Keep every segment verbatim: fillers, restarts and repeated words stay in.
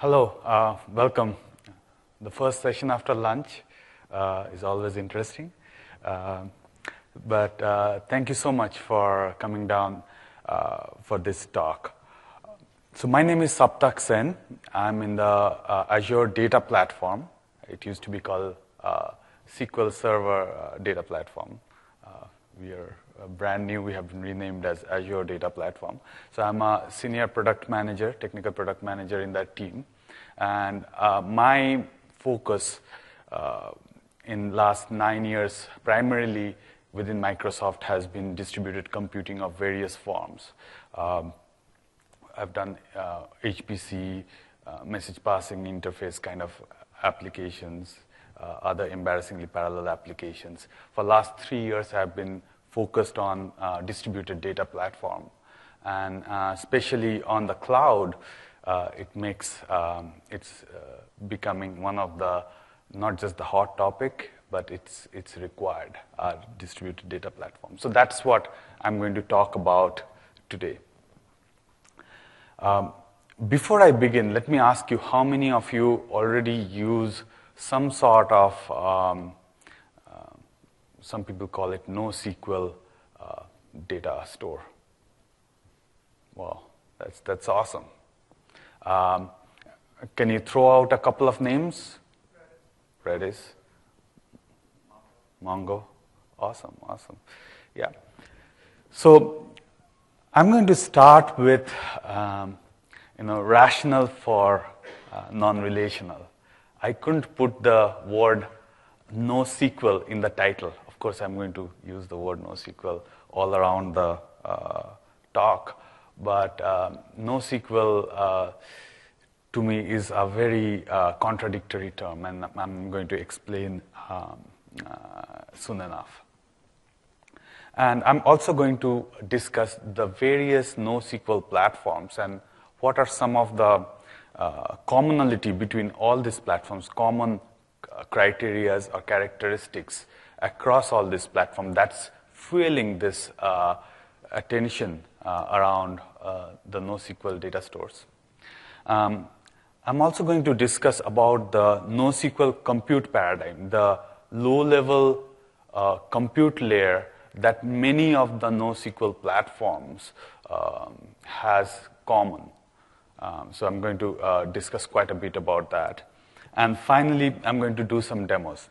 Hello, uh, welcome. The first session after lunch uh, is always interesting. Uh, but uh, thank you so much for coming down uh, for this talk. So my name is Saptak Sen. I'm in the uh, Azure Data Platform. It used to be called uh, S Q L Server uh, Data Platform. Uh, we are uh, brand new. We have been renamed as Azure Data Platform. So I'm a senior product manager, technical product manager in that team. And uh, my focus uh, in last nine years, primarily within Microsoft, has been distributed computing of various forms. Um, I've done uh, H P C, uh, message passing interface kind of applications, uh, other embarrassingly parallel applications. For last three years, I've been focused on uh, distributed data platform. And uh, especially on the cloud, uh, it makes, um, it's uh, becoming one of the, not just the hot topic, but it's, it's required, uh, distributed data platform. So that's what I'm going to talk about today. Um, before I begin, let me ask you, how many of you already use some sort of, um, uh, some people call it NoSQL uh, data store? Wow, that's, that's awesome. Um, can you throw out a couple of names? Redis. Mongo. Awesome, awesome. Yeah. So I'm going to start with, um, you know, rational for uh, non-relational. I couldn't put the word NoSQL in the title. Of course, I'm going to use the word NoSQL all around the uh, talk, but um, NoSQL uh, to me is a very uh, contradictory term, and I'm going to explain um, uh, soon enough. And I'm also going to discuss the various NoSQL platforms and what are some of the uh, commonality between all these platforms, common uh, criteria or characteristics across all these platforms that's fueling this uh, attention uh, around uh, the NoSQL data stores. Um, I'm also going to discuss about the NoSQL compute paradigm, the low-level uh, compute layer that many of the NoSQL platforms um, has common. Um, so I'm going to uh, discuss quite a bit about that. And finally, I'm going to do some demos.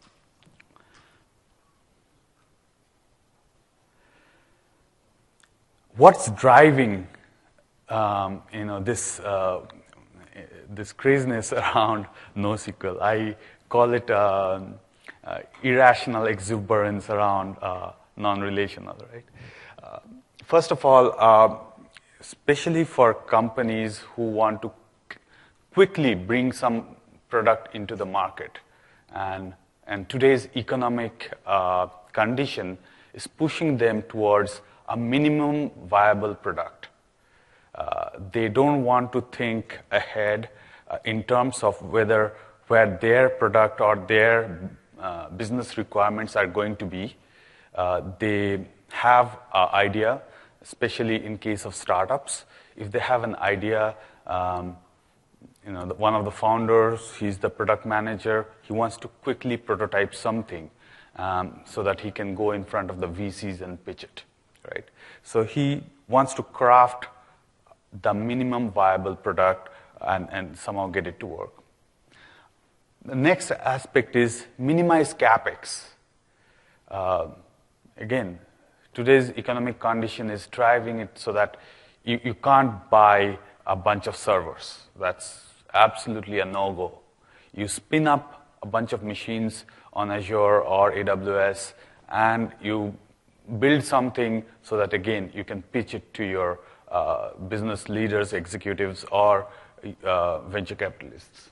What's driving um, you know, this, uh, this craziness around NoSQL? I call it uh, uh, irrational exuberance around uh, non-relational, right? Uh, first of all, uh, especially for companies who want to quickly bring some product into the market, and, and today's economic uh, condition is pushing them towards a minimum viable product. Uh, they don't want to think ahead uh, in terms of whether where their product or their uh, business requirements are going to be. Uh, they have an idea, especially in case of startups. If they have an idea, um, you know, the, one of the founders, he's the product manager, he wants to quickly prototype something um, so that he can go in front of the V Cs and pitch it, right? So he wants to craft the minimum viable product and, and somehow get it to work. The next aspect is minimize CapEx. Uh, Again, today's economic condition is driving it so that you, you can't buy a bunch of servers. That's absolutely a no-go. You spin up a bunch of machines on Azure or A W S, and you build something so that, again, you can pitch it to your uh, business leaders, executives, or uh, venture capitalists.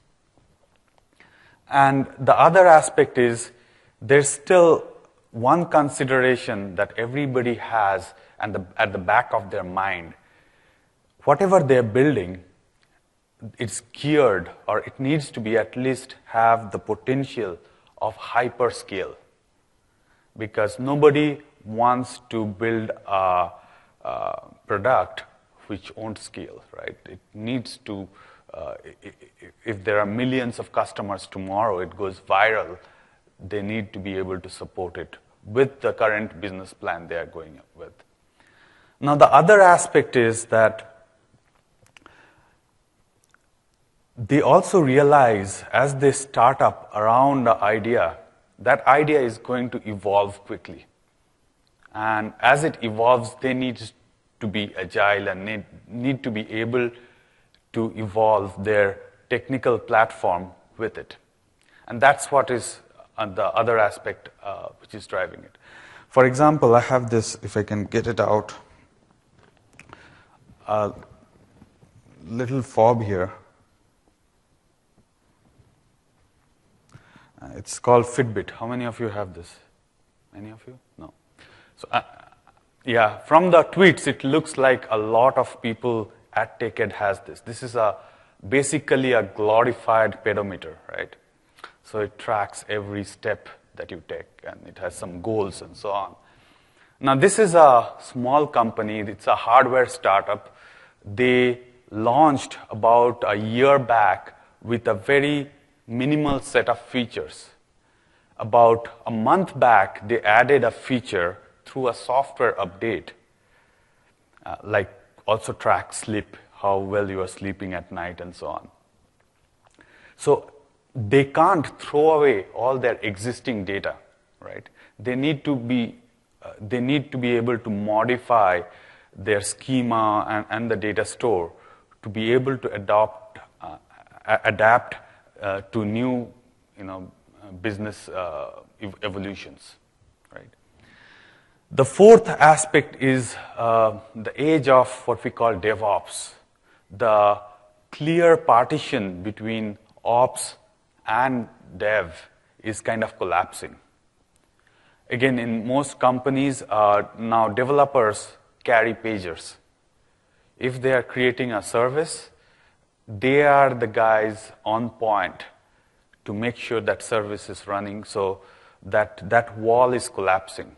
And the other aspect is there's still one consideration that everybody has and the, at the back of their mind. Whatever they're building, it's geared, or it needs to be at least have the potential of hyperscale. Because nobody wants to build a, a product which won't scale, right? It needs to uh, if there are millions of customers tomorrow, it goes viral, they need to be able to support it with the current business plan they are going with. Now, the other aspect is that they also realize as they start up around the idea, that idea is going to evolve quickly. And as it evolves, they need to be agile and need, need to be able to evolve their technical platform with it. And that's what is the other aspect uh, which is driving it. For example, I have this, if I can get it out, a little fob here. Uh, it's called Fitbit. How many of you have this? Any of you? No. So, uh, yeah, from the tweets, it looks like a lot of people at TechEd has this. This is a basically a glorified pedometer, right? So it tracks every step that you take, and it has some goals and so on. Now, this is a small company. It's a hardware startup. They launched about a year back with a very minimal set of features. About a month back, they added a feature through a software update, uh, like also track sleep, how well you are sleeping at night and so on. So they can't throw away all their existing data, right? They need to be, uh, they need to be able to modify their schema and, and the data store to be able to adopt, uh, adapt uh, to new, you know, business uh, ev- evolutions, right? The fourth aspect is uh, the age of what we call DevOps. The clear partition between ops and dev is kind of collapsing. Again, in most companies, uh, now developers carry pagers. If they are creating a service, they are the guys on point to make sure that service is running, so that that wall is collapsing.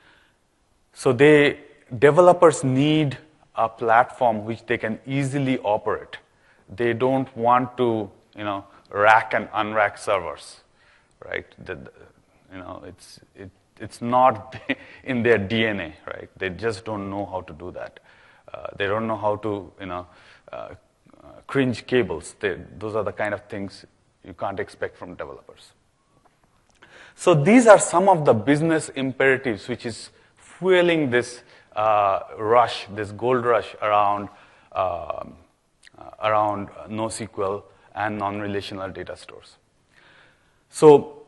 So they, developers need a platform which they can easily operate. They don't want to, you know, rack and unrack servers, right? The, you know, it's it, it's not in their D N A, right? They just don't know how to do that. Uh, they don't know how to, you know, uh, uh, cringe cables. They, those are the kind of things you can't expect from developers. So these are some of the business imperatives which is fueling this uh, rush, this gold rush around uh, around NoSQL and non-relational data stores. So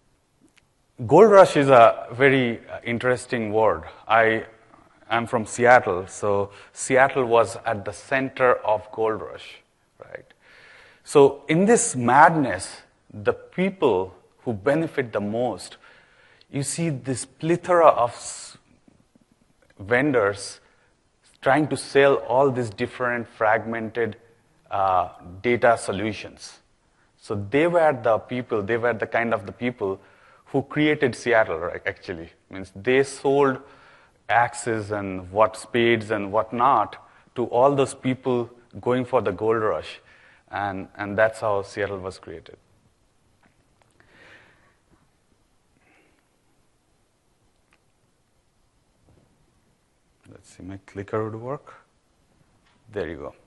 gold rush is a very interesting word. I am from Seattle, so Seattle was at the center of gold rush, right? So in this madness, the people who benefit the most, you see this plethora of vendors trying to sell all these different fragmented uh, data solutions. So they were the people, they were the kind of the people who created Seattle, right, actually. Means they sold axes and what spades and whatnot to all those people going for the gold rush. And, and that's how Seattle was created. Let's see, my clicker would work. There you go.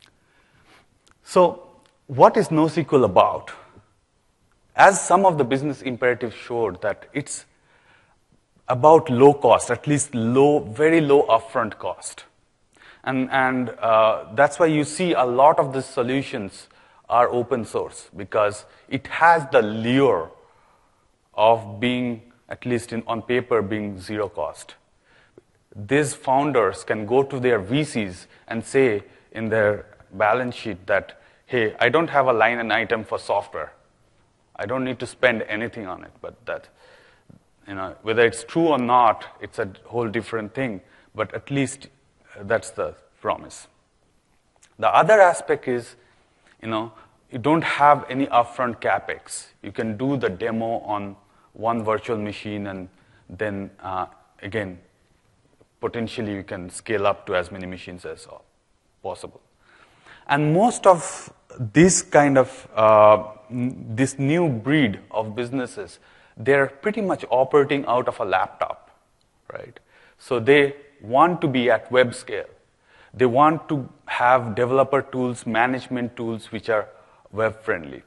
So what is NoSQL about? As some of the business imperatives showed, that it's about low cost, at least low, very low upfront cost. And, and uh, that's why you see a lot of the solutions are open source, because it has the lure of being, at least in, on paper, being zero cost. These founders can go to their V Cs and say in their balance sheet that, hey, I don't have a line and item for software. I don't need to spend anything on it, but that, you know, whether it's true or not, it's a whole different thing, but at least that's the promise. The other aspect is, you know, you don't have any upfront capex. You can do the demo on one virtual machine, and then, uh, again, potentially you can scale up to as many machines as possible. And most of this kind of, uh, this new breed of businesses, they're pretty much operating out of a laptop, right? So they want to be at web scale. They want to have developer tools, management tools, which are web-friendly.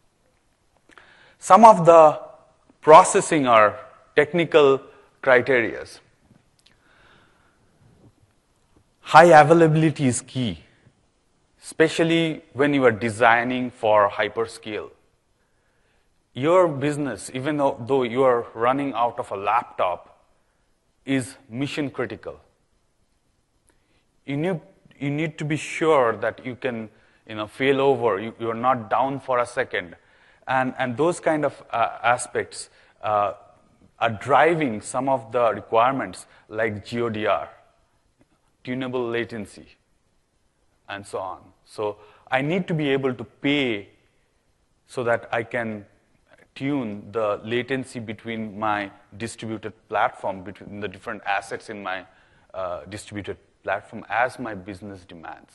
Some of the processing or technical criteria. High availability is key, especially when you are designing for hyperscale. Your business, even though, though you are running out of a laptop, is mission critical. You need, you need to be sure that you can you know, fail over, you, you're not down for a second. And, and those kind of uh, aspects uh, are driving some of the requirements like G O D R, tunable latency, and so on. So I need to be able to pay so that I can tune the latency between my distributed platform, between the different assets in my uh, distributed platform as my business demands.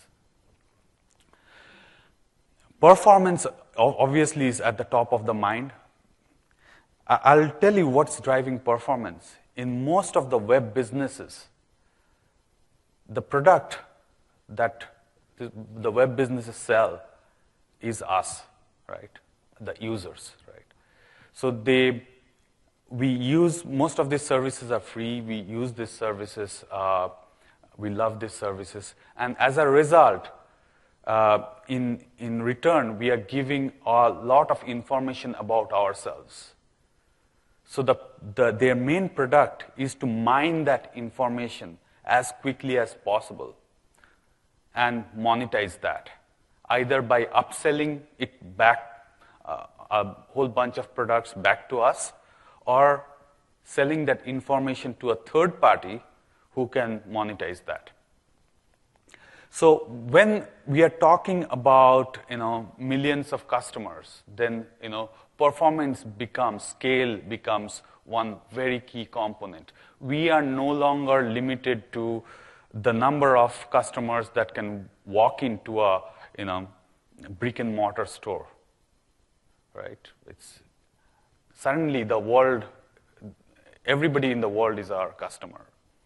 Performance obviously is at the top of the mind. I'll tell you what's driving performance. In most of the web businesses, the product that the web businesses sell is us, right? The users, right? So they, we use, most of these services are free. We use these services. Uh, we love these services. And as a result, uh, in, in return, we are giving a lot of information about ourselves. So the, the, their main product is to mine that information as quickly as possible and monetize that, either by upselling it back, uh, a whole bunch of products back to us, or selling that information to a third party who can monetize that. So when we are talking about you know, millions of customers, then you know, performance becomes, scale becomes one very key component. We are no longer limited to the number of customers that can walk into a you know, brick and mortar store, right? It's suddenly the world, everybody in the world is our customer.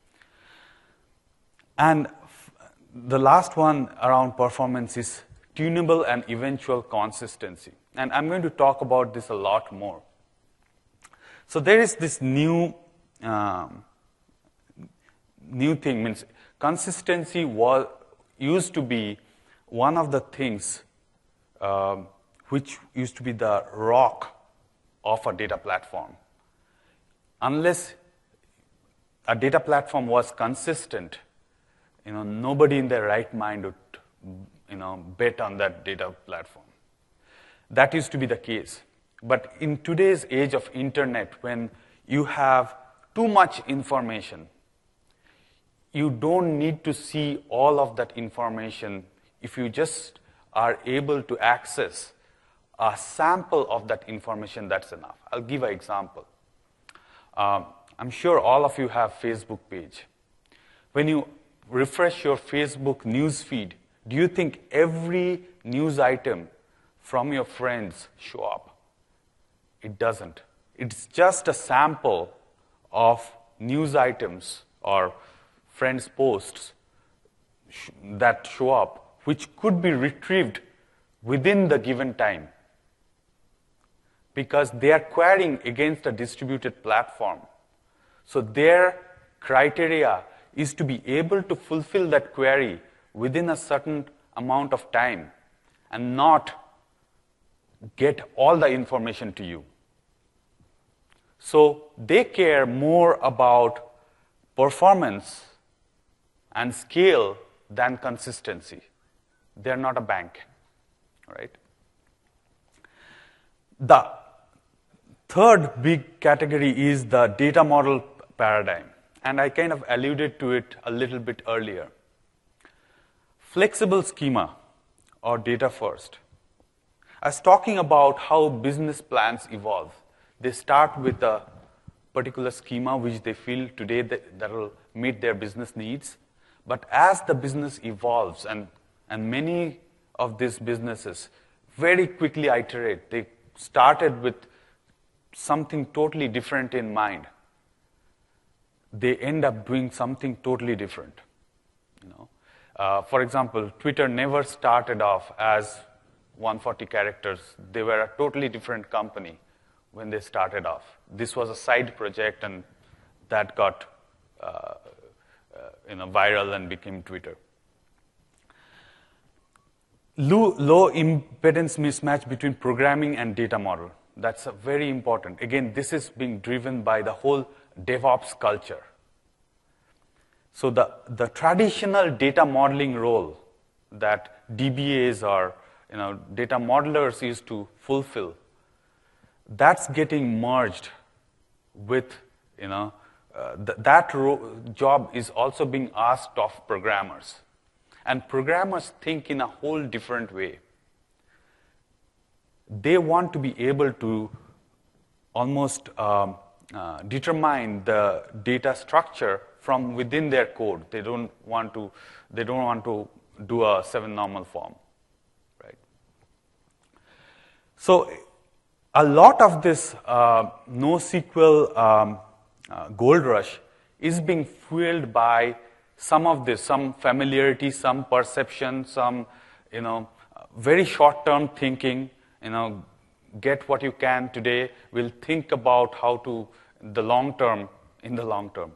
And the last one around performance is tunable and eventual consistency. And I'm going to talk about this a lot more. So there is this new, um, new thing, means consistency was, used to be one of the things um, which used to be the rock of a data platform. Unless a data platform was consistent, you know, nobody in their right mind would, you know, bet on that data platform. That used to be the case. But in today's age of internet, when you have too much information, you don't need to see all of that information. If you just are able to access a sample of that information, that's enough. I'll give an example. Um, I'm sure all of you have Facebook page. When you refresh your Facebook news feed, do you think every news item from your friends show up? It doesn't. It's just a sample of news items or friends' posts sh- that show up, which could be retrieved within the given time, because they are querying against a distributed platform. So their criteria is to be able to fulfill that query within a certain amount of time and not get all the information to you. So they care more about performance and scale than consistency. They're not a bank, right? The third big category is the data model paradigm, and I kind of alluded to it a little bit earlier. Flexible schema, or data first. I was talking about how business plans evolve. They start with a particular schema which they feel today that, that will meet their business needs. But as the business evolves, and, and many of these businesses very quickly iterate. They started with something totally different in mind. They end up doing something totally different. You know, uh, for example, Twitter never started off as one hundred forty characters. They were a totally different company when they started off. This was a side project, and that got uh, uh, you know, viral and became Twitter. Low, low impedance mismatch between programming and data model. That's a very important. Again, this is being driven by the whole DevOps culture. So the, the traditional data modeling role that D B As or you know, data modelers used to fulfill, that's getting merged with, you know, uh, th that job is also being asked of programmers. And programmers think in a whole different way. They want to be able to almost um, uh, determine the data structure from within their code. They don't want to, they don't want to do a seven normal form, right? So a lot of this uh, NoSQL um, uh, gold rush is being fueled by some of this, some familiarity, some perception, some, you know, very short-term thinking. You know, get what you can today. We'll think about how to the long term in the long term.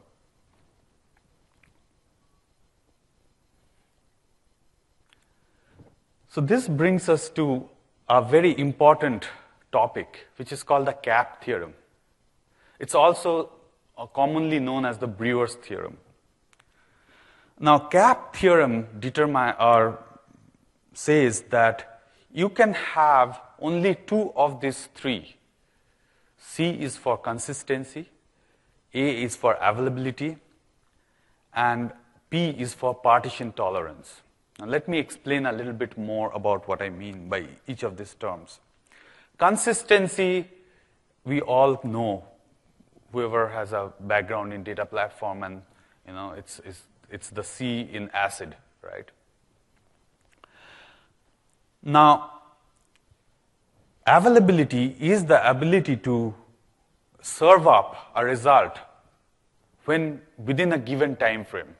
So this brings us to a very important topic, which is called the CAP theorem. It's also commonly known as the Brewer's theorem. Now, CAP theorem determine or says that you can have only two of these three. C is for consistency, A is for availability, and P is for partition tolerance. Now, let me explain a little bit more about what I mean by each of these terms. Consistency, we all know, whoever has a background in data platform, and you know, it's, it's, it's the C in ACID, right? Now, availability is the ability to serve up a result when within a given time frame.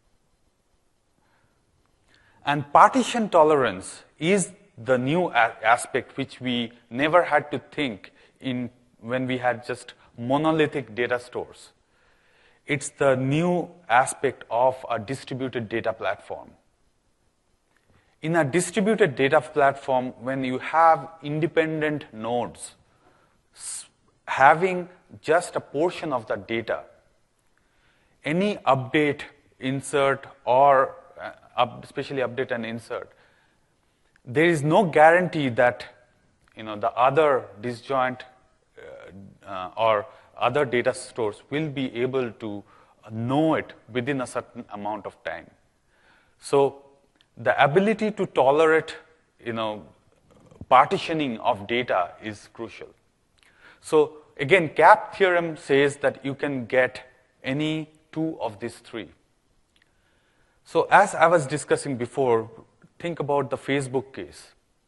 And partition tolerance is the new aspect which we never had to think in when we had just monolithic data stores. It's the new aspect of a distributed data platform. In a distributed data platform, when you have independent nodes, having just a portion of the data, any update, insert, or uh, especially update and insert, there is no guarantee that you know, the other disjoint uh, uh, or other data stores will be able to know it within a certain amount of time. So the ability to tolerate, you know, partitioning of data is crucial. So again, CAP theorem says that you can get any two of these three. So as I was discussing before, think about the Facebook case.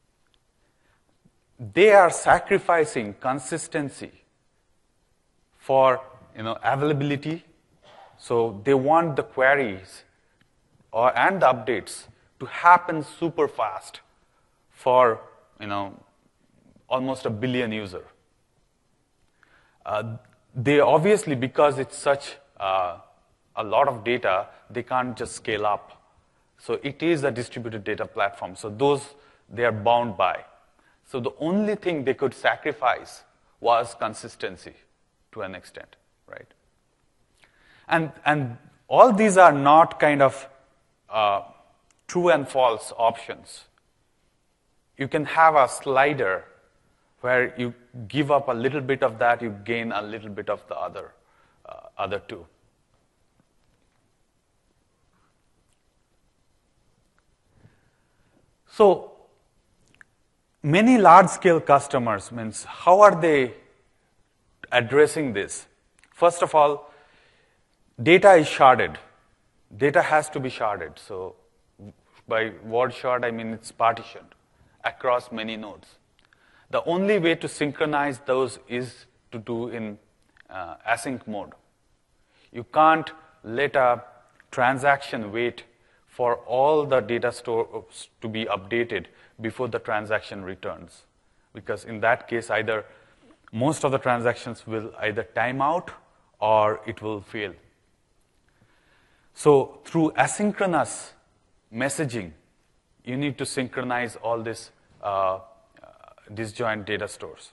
They are sacrificing consistency for, you know, availability. So they want the queries or and the updates to happen super fast for, you know, almost a billion user. Uh, they obviously, because it's such uh, a lot of data, they can't just scale up. So it is a distributed data platform. So those they are bound by. So the only thing they could sacrifice was consistency to an extent, right? And and all these are not kind of uh, true and false options. You can have a slider where you give up a little bit of that, you gain a little bit of the other, uh, other two. So many large-scale customers, means how are they addressing this? First of all, data is sharded. Data has to be sharded. So By word shard, I mean it's partitioned across many nodes. The only way to synchronize those is to do in uh, async mode. You can't let a transaction wait for all the data stores to be updated before the transaction returns. Because in that case, either most of the transactions will either time out or it will fail. So through asynchronous messaging, you need to synchronize all these uh, disjoint data stores.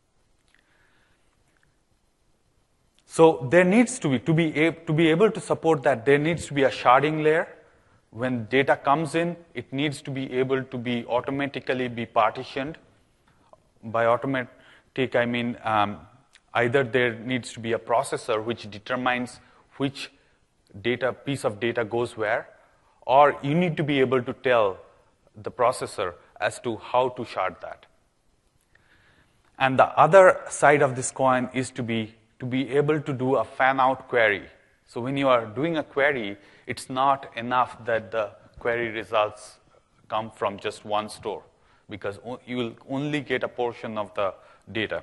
So there needs to be, to be, a, to be able to support that, there needs to be a sharding layer. When data comes in, it needs to be able to be automatically be partitioned. By automatic, I mean um, either there needs to be a processor which determines which data piece of data goes where, or you need to be able to tell the processor as to how to shard that. And the other side of this coin is to be to be able to do a fan-out query. So when you are doing a query, it's not enough that the query results come from just one store, because you will only get a portion of the data.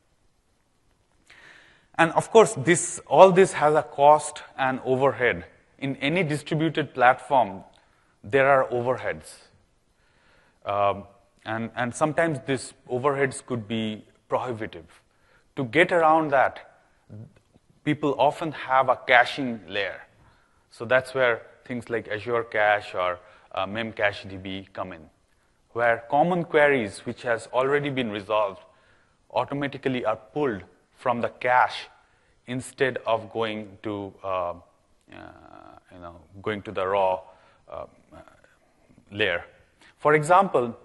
And of course, this all this has a cost and overhead. In any distributed platform, there are overheads. Um, and, and sometimes these overheads could be prohibitive. To get around that, people often have a caching layer. So that's where things like Azure Cache or uh, MemCacheDB come in, where common queries which has already been resolved automatically are pulled from the cache instead of going to uh, uh, you know going to the raw uh, layer. For example,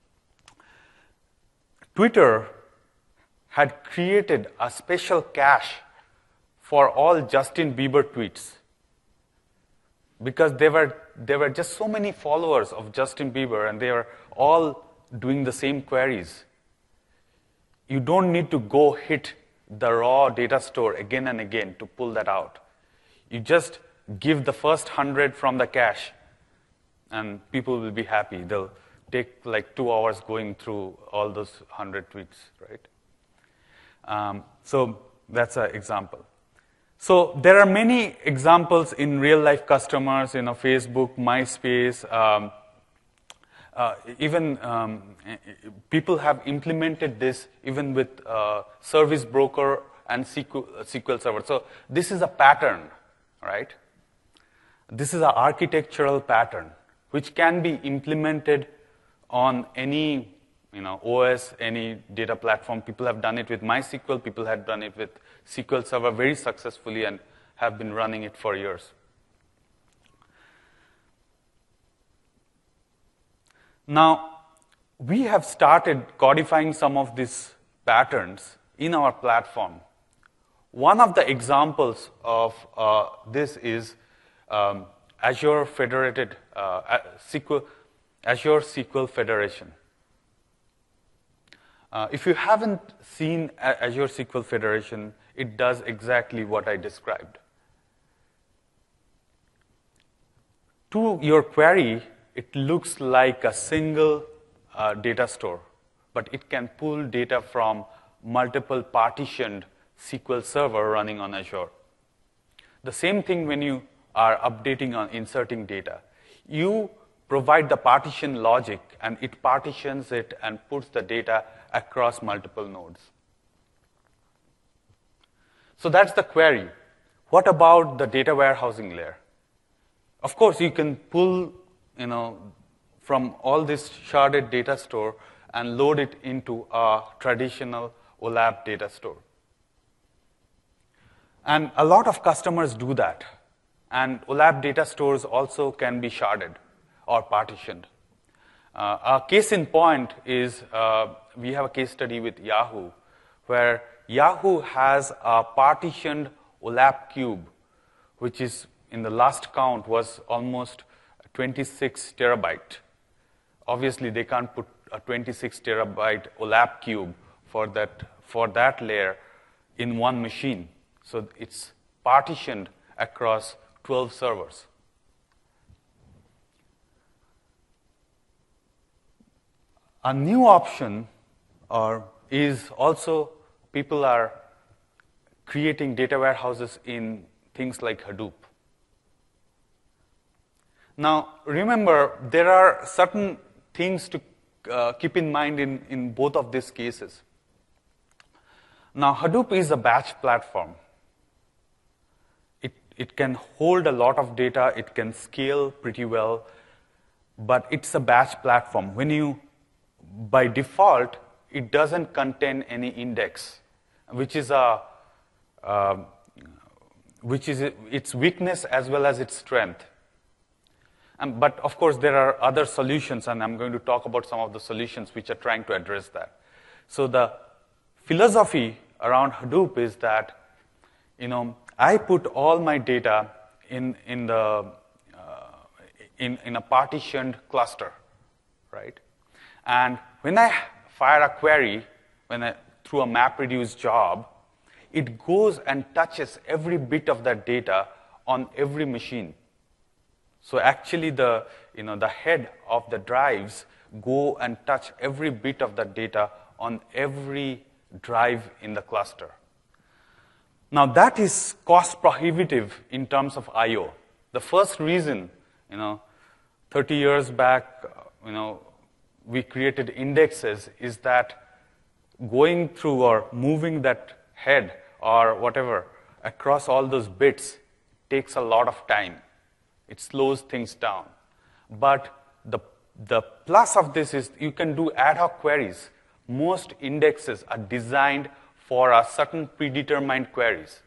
Twitter had created a special cache for all Justin Bieber tweets, because there were there were just so many followers of Justin Bieber, and they were all doing the same queries. You don't need to go hit the raw data store again and again to pull that out. You just give the first hundred from the cache, and people will be happy. They'll take like two hours going through all those hundred tweets, right? Um, so that's an example. So there are many examples in real-life customers, you know, Facebook, MySpace, um, uh, even um, people have implemented this even with uh, Service Broker and S Q L, S Q L Server. So this is a pattern, right? This is an architectural pattern which can be implemented on any you know, O S, any data platform. People have done it with MySQL. People have done it with S Q L Server very successfully and have been running it for years. Now, we have started codifying some of these patterns in our platform. One of the examples of uh, this is um, Azure Federated uh, S Q L, Azure S Q L Federation. Uh, if you haven't seen Azure S Q L Federation, it does exactly what I described. To your query, it looks like a single uh, data store, but it can pull data from multiple partitioned S Q L Server running on Azure. The same thing when you are updating or inserting data. You provide the partition logic, and it partitions it and puts the data across multiple nodes. So that's the query. What about the data warehousing layer? Of course, you can pull, you know, from all this sharded data store and load it into a traditional OLAP data store. And a lot of customers do that. And OLAP data stores also can be sharded or partitioned. Uh, our case in point is uh, we have a case study with Yahoo, where Yahoo has a partitioned OLAP cube, which is, in the last count, was almost twenty-six terabyte. Obviously, they can't put a twenty-six terabyte OLAP cube for that, for that layer in one machine. So it's partitioned across twelve servers. A new option or is also people are creating data warehouses in things like Hadoop. Now, remember, there are certain things to uh, keep in mind in, in both of these cases. Now, Hadoop is a batch platform. It, it can hold a lot of data, it can scale pretty well, but it's a batch platform. When you, by default, it doesn't contain any index, which is a, uh, which is its weakness as well as its strength. Um, but of course, there are other solutions, and I'm going to talk about some of the solutions which are trying to address that. So the philosophy around Hadoop is that, you know, I put all my data in in the uh, in in a partitioned cluster, right? And when I fire a query, when I through a MapReduce job, it goes and touches every bit of that data on every machine. So actually, the you know the head of the drives go and touch every bit of that data on every drive in the cluster. Now that is cost prohibitive in terms of I O. The first reason, you know, thirty years back, you know, we created indexes is that going through or moving that head or whatever across all those bits takes a lot of time. It slows things down. But the, the plus of this is you can do ad hoc queries. Most indexes are designed for a certain predetermined queries.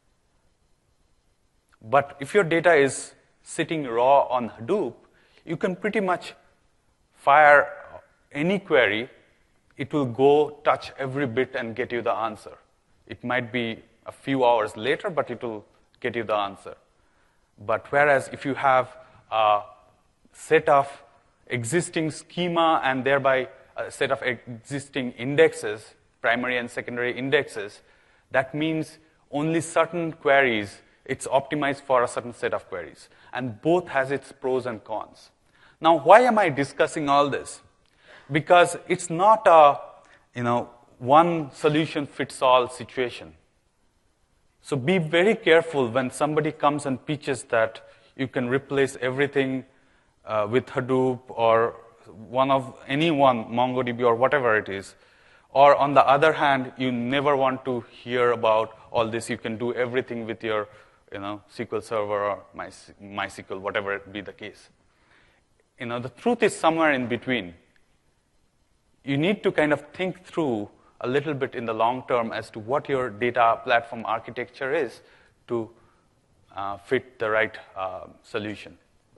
But if your data is sitting raw on Hadoop, you can pretty much fire any query. It will go touch every bit and get you the answer. It might be a few hours later, but it will get you the answer. But whereas if you have a set of existing schema and thereby a set of existing indexes, primary and secondary indexes, that means only certain queries, it's optimized for a certain set of queries. And both has its pros and cons. Now, why am I discussing all this? Because it's not a, you know, one solution fits all situation. So be very careful when somebody comes and pitches that you can replace everything uh, with Hadoop or one of any one, MongoDB or whatever it is. Or on the other hand, you never want to hear about all this. You can do everything with your, you know, S Q L Server or My, MySQL, whatever it be the case. You know, the truth is somewhere in between. You need to kind of think through a little bit in the long term as to what your data platform architecture is to uh, fit the right uh, solution.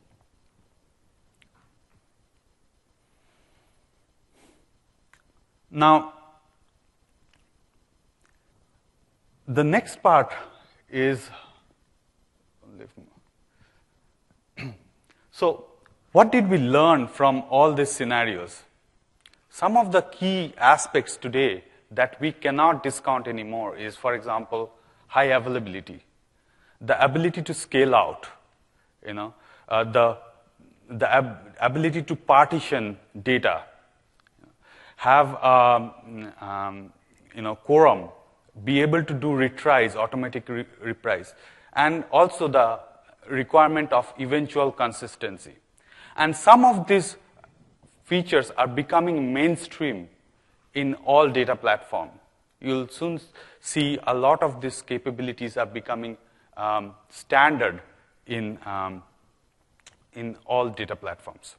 Now, the next part is, so what did we learn from all these scenarios? Some of the key aspects today that we cannot discount anymore is, for example, high availability, the ability to scale out, you know, uh, the, the ab ability to partition data, have um, um, you know, quorum, be able to do retries, automatic re reprise, and also the requirement of eventual consistency. And some of these features are becoming mainstream in all data platforms. You'll soon see a lot of these capabilities are becoming um, standard in, um, in all data platforms.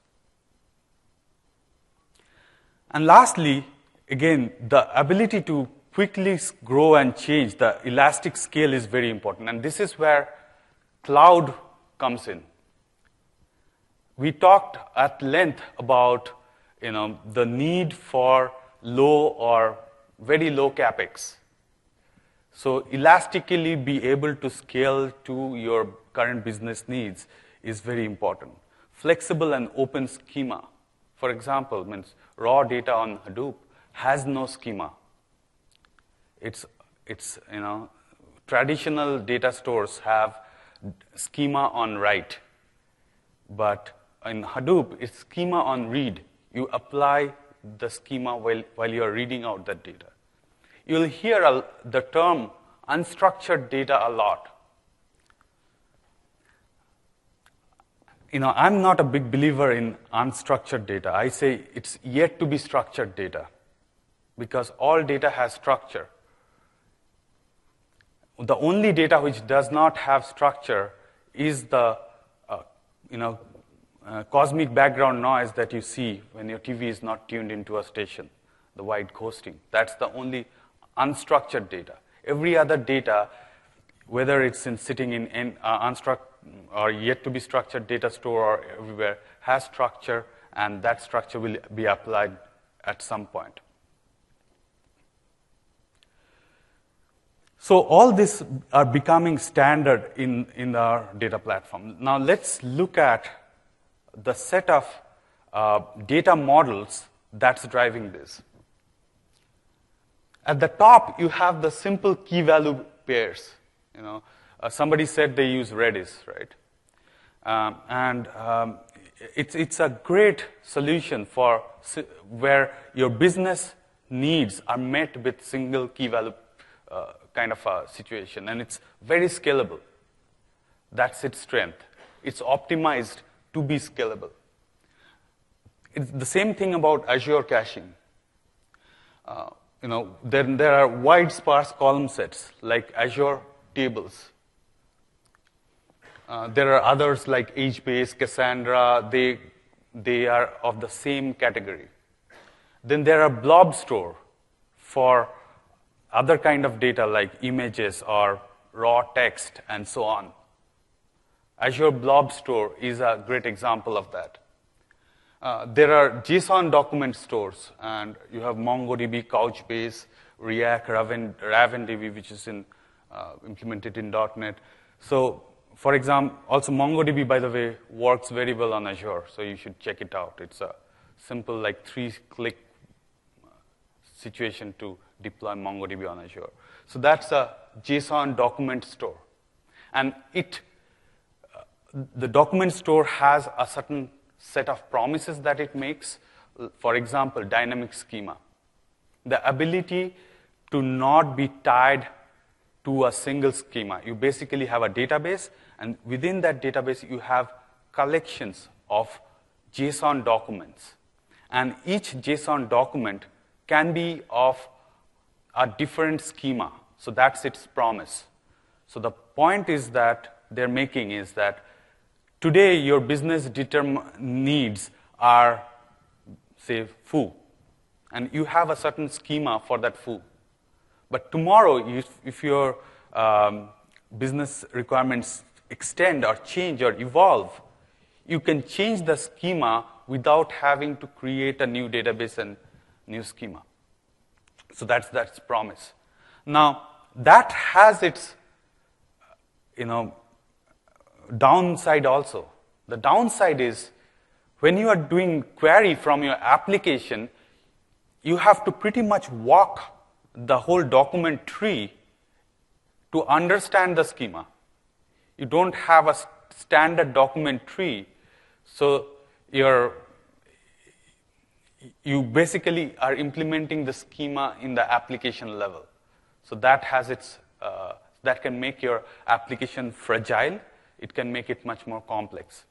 And lastly, again, the ability to quickly grow and change, the elastic scale is very important. And this is where cloud comes in. We talked at length about, you know, the need for low or very low capex. So elastically be able to scale to your current business needs is very important. Flexible and open schema. For example, means raw data on Hadoop has no schema. It's, it's you know, traditional data stores have schema on write, but in Hadoop, it's schema on read. You apply the schema while, while you are reading out that data. You'll hear a, the term unstructured data a lot. You know, I'm not a big believer in unstructured data. I say it's yet to be structured data, because all data has structure. The only data which does not have structure is the uh, you know, uh, cosmic background noise that you see when your T V is not tuned into a station, the white ghosting. That's the only unstructured data. Every other data, whether it's in sitting in, in uh, unstructured or yet to be structured data store or everywhere, has structure, and that structure will be applied at some point. So all these are becoming standard in, in our data platform. Now let's look at the set of uh, data models that's driving this. At the top, you have the simple key-value pairs. You know, uh, somebody said they use Redis, right? Um, and um, it's it's a great solution for where your business needs are met with single key-value uh, kind of a situation, and it's very scalable. That's its strength. It's optimized to be scalable. It's the same thing about Azure caching. Uh, you know, there, there are wide sparse column sets like Azure Tables. Uh, there are others like HBase, Cassandra. They, they are of the same category. Then there are blob store for other kind of data like images or raw text and so on. Azure Blob Store is a great example of that. Uh, there are JSON document stores, and you have MongoDB, Couchbase, React, Raven, RavenDB, which is in, uh, implemented in .NET. So, for example, also MongoDB, by the way, works very well on Azure, so you should check it out. It's a simple, like, three-click situation to deploy MongoDB on Azure. So that's a JSON document store. And it, uh, the document store has a certain set of promises that it makes. For example, dynamic schema. The ability to not be tied to a single schema. You basically have a database, and within that database, you have collections of JSON documents. And each JSON document can be of a different schema. So that's its promise. So the point is that they're making is that today your business determ- needs are, say, foo. And you have a certain schema for that foo. But tomorrow, if, if your um, business requirements extend or change or evolve, you can change the schema without having to create a new database and new schema. So that's that's promise. Now, that has its, you know, downside also. The downside is when you are doing query from your application, you have to pretty much walk the whole document tree to understand the schema. You don't have a standard document tree, so you're, you basically are implementing the schema in the application level. So that has its, uh, that can make your application fragile. It can make it much more complex.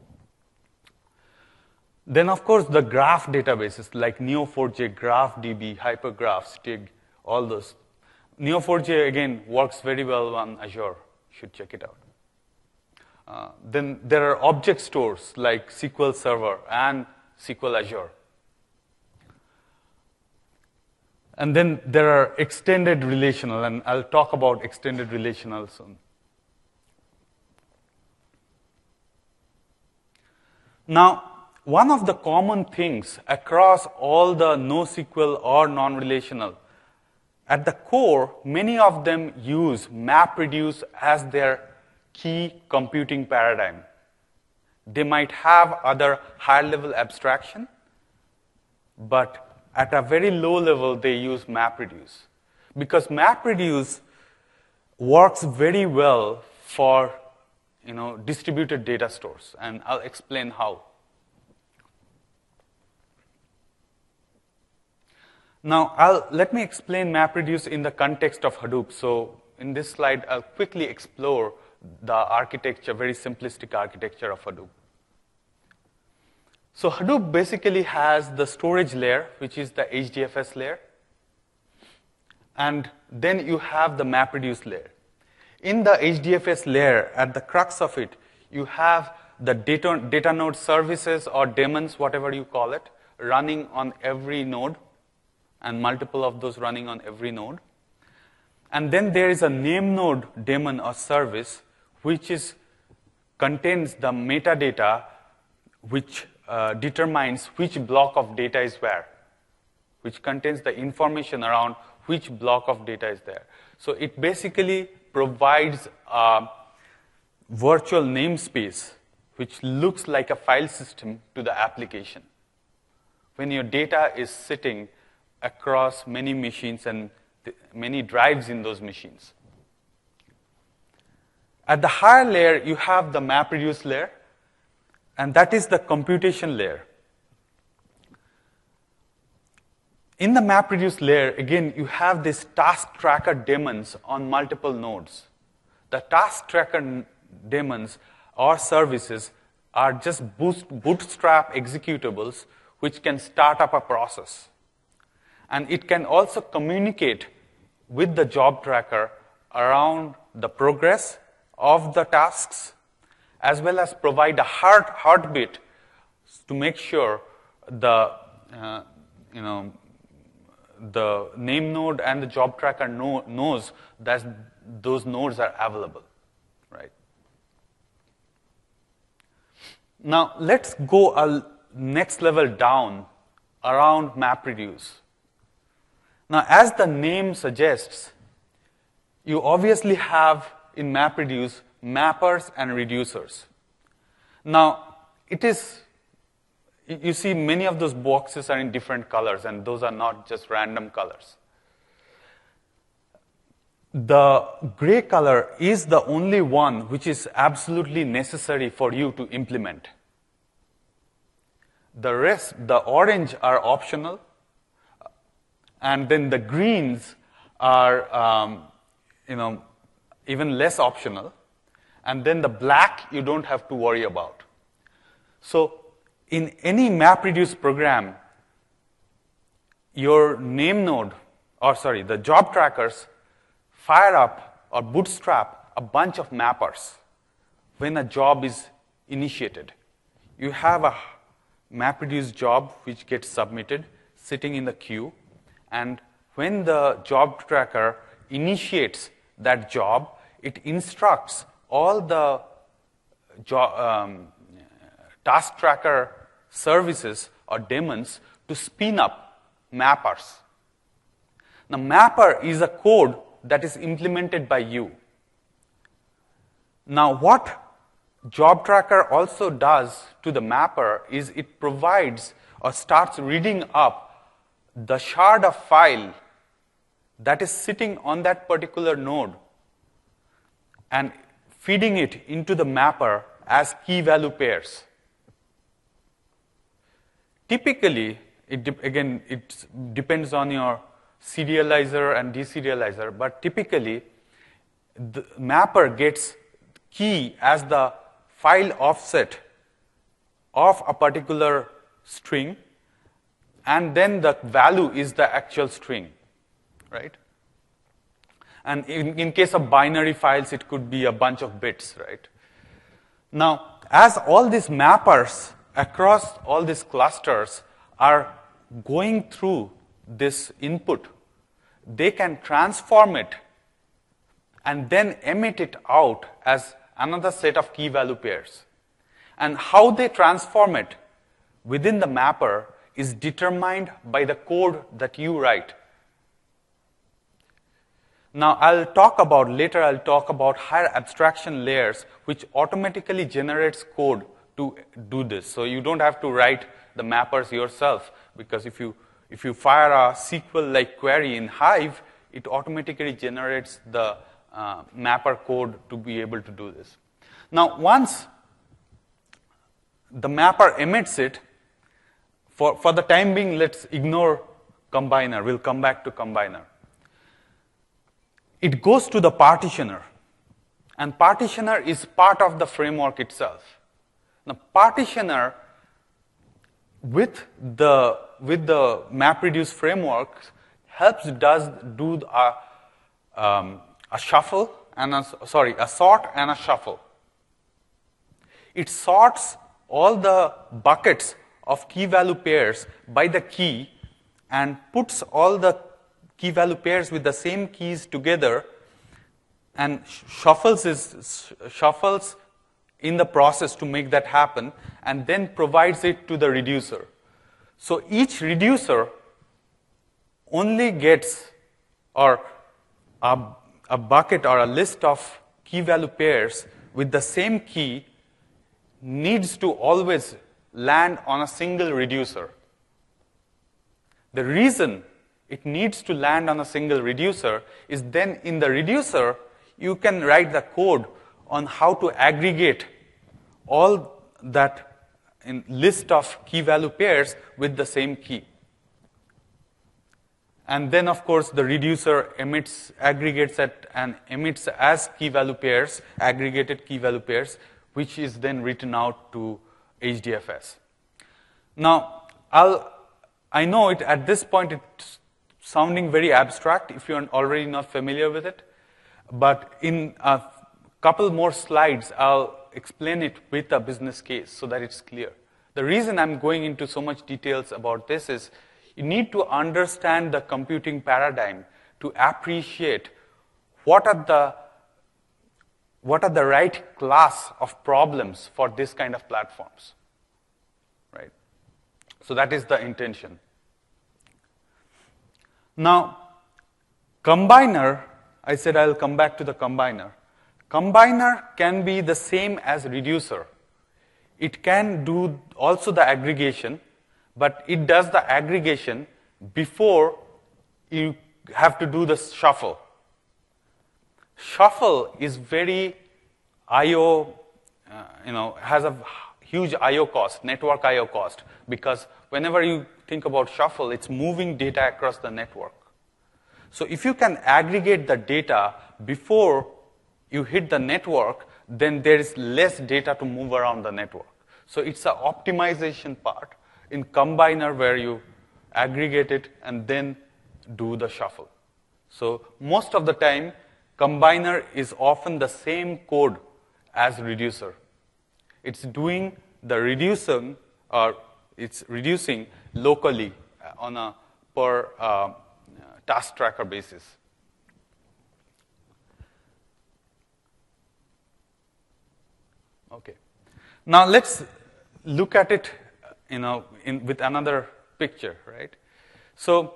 Then, of course, the graph databases like N E O four j, GraphDB, Hypergraph, Stig, all those. N E O four j, again, works very well on Azure. You should check it out. Uh, then there are object stores like S Q L Server and S Q L Azure. And then there are extended relational, and I'll talk about extended relational soon. Now, one of the common things across all the NoSQL or non-relational, at the core, many of them use MapReduce as their key computing paradigm. They might have other higher-level abstraction, but at a very low level, they use MapReduce. Because MapReduce works very well for, you know, distributed data stores, and I'll explain how. Now, I'll, let me explain MapReduce in the context of Hadoop. So in this slide, I'll quickly explore the architecture, very simplistic architecture of Hadoop. So Hadoop basically has the storage layer, which is the H D F S layer. And then you have the MapReduce layer. In the H D F S layer, at the crux of it, you have the data, data node services or daemons, whatever you call it, running on every node, and multiple of those running on every node. And then there is a name node daemon or service, which is contains the metadata, which uh, determines which block of data is where, which contains the information around which block of data is there. So it basically provides a virtual namespace, which looks like a file system to the application. When your data is sitting across many machines and many drives in those machines. At the higher layer, you have the MapReduce layer, and that is the computation layer. In the MapReduce layer, again, you have these task tracker daemons on multiple nodes. The task tracker daemons or services are just boost, bootstrap executables which can start up a process. And it can also communicate with the job tracker around the progress of the tasks, as well as provide a heart heartbeat to make sure the uh, you know the name node and the job tracker know, knows that those nodes are available, right? Now let's go a next level down around MapReduce. Now, as the name suggests, you obviously have in MapReduce mappers and reducers. Now, it is, you see many of those boxes are in different colors, and those are not just random colors. The gray color is the only one which is absolutely necessary for you to implement. The rest, the orange are optional, and then the greens are, um, you know, even less optional. And then the black you don't have to worry about. So in any MapReduce program, your name node, or sorry, the job trackers fire up or bootstrap a bunch of mappers when a job is initiated. You have a MapReduce job which gets submitted, sitting in the queue. And when the job tracker initiates that job, it instructs all the job, um, task tracker services or daemons to spin up mappers. Now, mapper is a code that is implemented by you. Now, what job tracker also does to the mapper is it provides or starts reading up the shard of file that is sitting on that particular node and feeding it into the mapper as key value pairs. Typically, it de- again, it depends on your serializer and deserializer, but typically, the mapper gets key as the file offset of a particular string, and then the value is the actual string, right? And in, in case of binary files, it could be a bunch of bits, right? Now, as all these mappers across all these clusters are going through this input, they can transform it and then emit it out as another set of key value pairs. And how they transform it within the mapper is determined by the code that you write. Now, I'll talk about, later I'll talk about higher abstraction layers which automatically generates code to do this. So you don't have to write the mappers yourself, because if you if you fire a S Q L-like query in Hive, it automatically generates the uh, mapper code to be able to do this. Now, once the mapper emits it, for, for the time being, let's ignore combiner. We'll come back to combiner. It goes to the partitioner. And partitioner is part of the framework itself. Now, partitioner, with the, with the MapReduce framework, helps does do a, um, a shuffle, and a, sorry, a sort and a shuffle. It sorts all the buckets of key value pairs by the key and puts all the key value pairs with the same keys together and shuffles is, shuffles in the process to make that happen, and then provides it to the reducer. So each reducer only gets or a, a bucket or a list of key value pairs with the same key needs to always land on a single reducer. The reason it needs to land on a single reducer is then in the reducer, you can write the code on how to aggregate all that in list of key value pairs with the same key. And then, of course, the reducer emits, aggregates it and emits as key value pairs, aggregated key value pairs, which is then written out to H D F S. Now, I'll, I know it at this point it's sounding very abstract if you're already not familiar with it, but in a couple more slides, I'll explain it with a business case so that it's clear. The reason I'm going into so much details about this is you need to understand the computing paradigm to appreciate what are the what are the right class of problems for this kind of platforms, right? So that is the intention. Now, combiner, I said I'll come back to the combiner. Combiner can be the same as reducer. It can do also the aggregation, but it does the aggregation before you have to do the shuffle. Shuffle is very I O, uh, you know, has a huge I O cost, network I O cost, because whenever you think about shuffle, it's moving data across the network. So if you can aggregate the data before you hit the network, then there is less data to move around the network. So it's an optimization part in combiner where you aggregate it and then do the shuffle. So most of the time, combiner is often the same code as reducer. It's doing the reducing, or it's reducing locally on a per uh, task tracker basis. Okay. Now let's look at it, you know, in, with another picture, right? So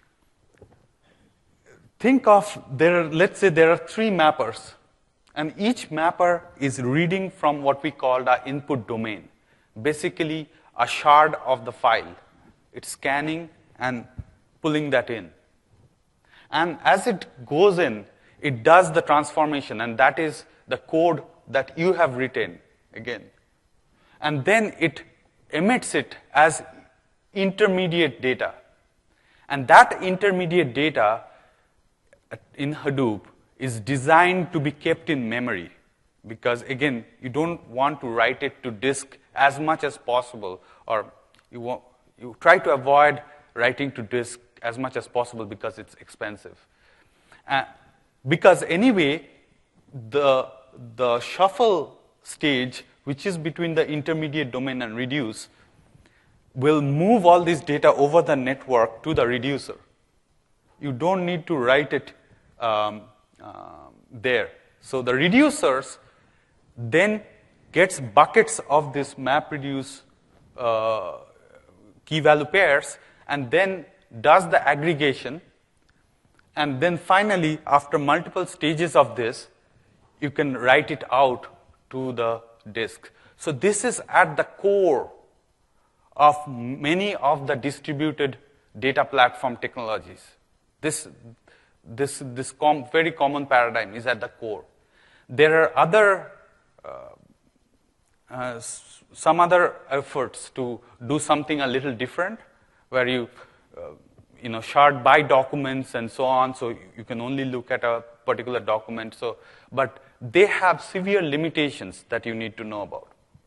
think of there. Are, let's say there are three mappers, and each mapper is reading from what we call the input domain, basically a shard of the file. It's scanning and pulling that in. And as it goes in, it does the transformation, and that is the code that you have written again. And then it emits it as intermediate data. And that intermediate data in Hadoop is designed to be kept in memory, because again, you don't want to write it to disk as much as possible, or you, want, you try to avoid writing to disk as much as possible because it's expensive. Uh, because anyway, the, the shuffle stage, which is between the intermediate domain and reduce, will move all this data over the network to the reducer. You don't need to write it um, uh, there. So the reducers then gets buckets of this MapReduce uh, key value pairs and then does the aggregation. And then finally, after multiple stages of this, you can write it out to the disk. So this is at the core of many of the distributed data platform technologies. This, this, this com very common paradigm is at the core. There are other, uh, uh, some other efforts to do something a little different, where you, uh, you know, shard by documents and so on, so you can only look at a particular document. So, but they have severe limitations that you need to know about.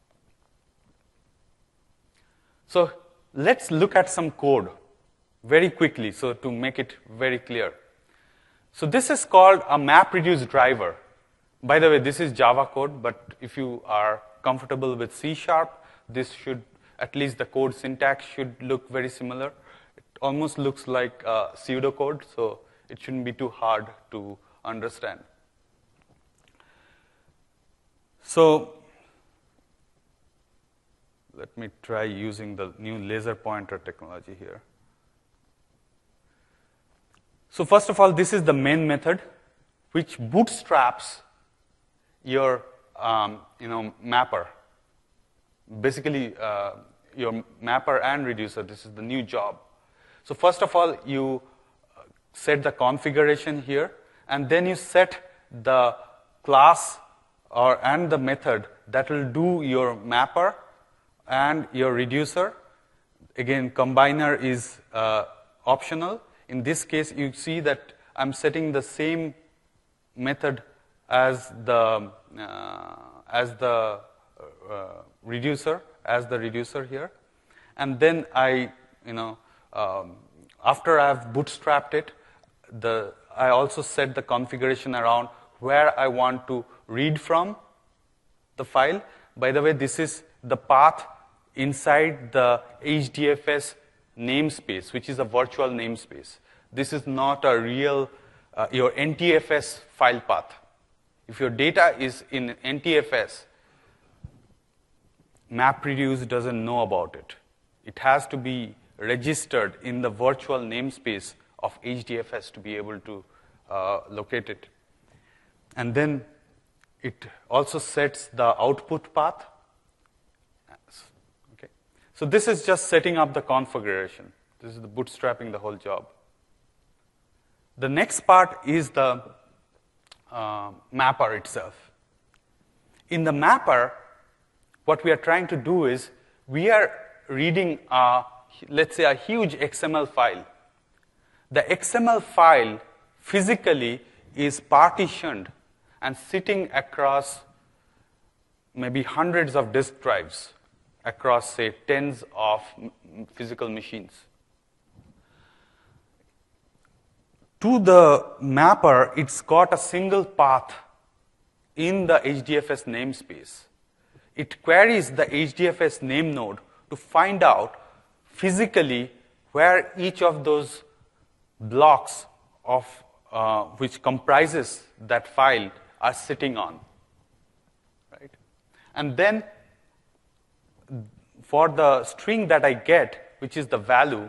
So let's look at some code very quickly, so to make it very clear. So this is called a MapReduce driver. By the way, this is Java code, but if you are comfortable with C sharp, this should, at least the code syntax should look very similar. It almost looks like uh, pseudocode, so it shouldn't be too hard to understand. So let me try using the new laser pointer technology here. So first of all, this is the main method, which bootstraps your um, you know, mapper. Basically, uh, your mapper and reducer, this is the new job. So first of all, you set the configuration here, and then you set the class or and the method that will do your mapper and your reducer. Again, combiner is uh, optional. In this case, you see that I'm setting the same method as the uh, as the uh, reducer, as the reducer here, and then I, you know, um, after I've bootstrapped it, the I also set the configuration around where I want to read from the file. By the way, this is the path inside the H D F S namespace, which is a virtual namespace. This is not a real, uh, your N T F S file path. If your data is in N T F S, MapReduce doesn't know about it. It has to be registered in the virtual namespace of H D F S to be able to uh, locate it. And then it also sets the output path. Okay. So this is just setting up the configuration. This is the bootstrapping the whole job. The next part is the uh, mapper itself. In the mapper, what we are trying to do is we are reading, a, let's say, a huge X M L file. The X M L file physically is partitioned and sitting across maybe hundreds of disk drives across, say, tens of physical machines. To the mapper, it's got a single path in the H D F S namespace. It queries the H D F S name node to find out physically where each of those blocks of uh, which comprises that file are sitting on, right? And then for the string that I get, which is the value,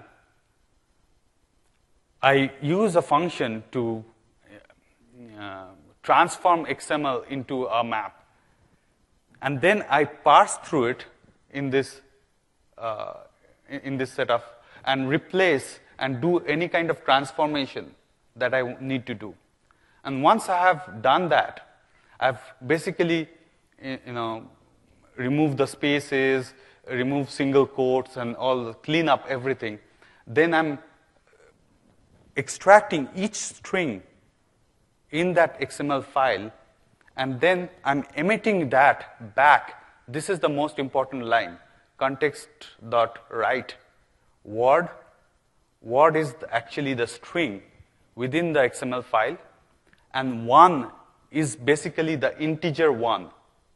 I use a function to uh, transform X M L into a map. And then I parse through it in this, uh, in this setup and replace and do any kind of transformation that I need to do. And once I have done that, I've basically, you know, removed the spaces, removed single quotes, and all, clean up everything. Then I'm extracting each string in that X M L file, and then I'm emitting that back. This is the most important line, context.write word. Word is actually the string within the X M L file, and one is basically the integer one.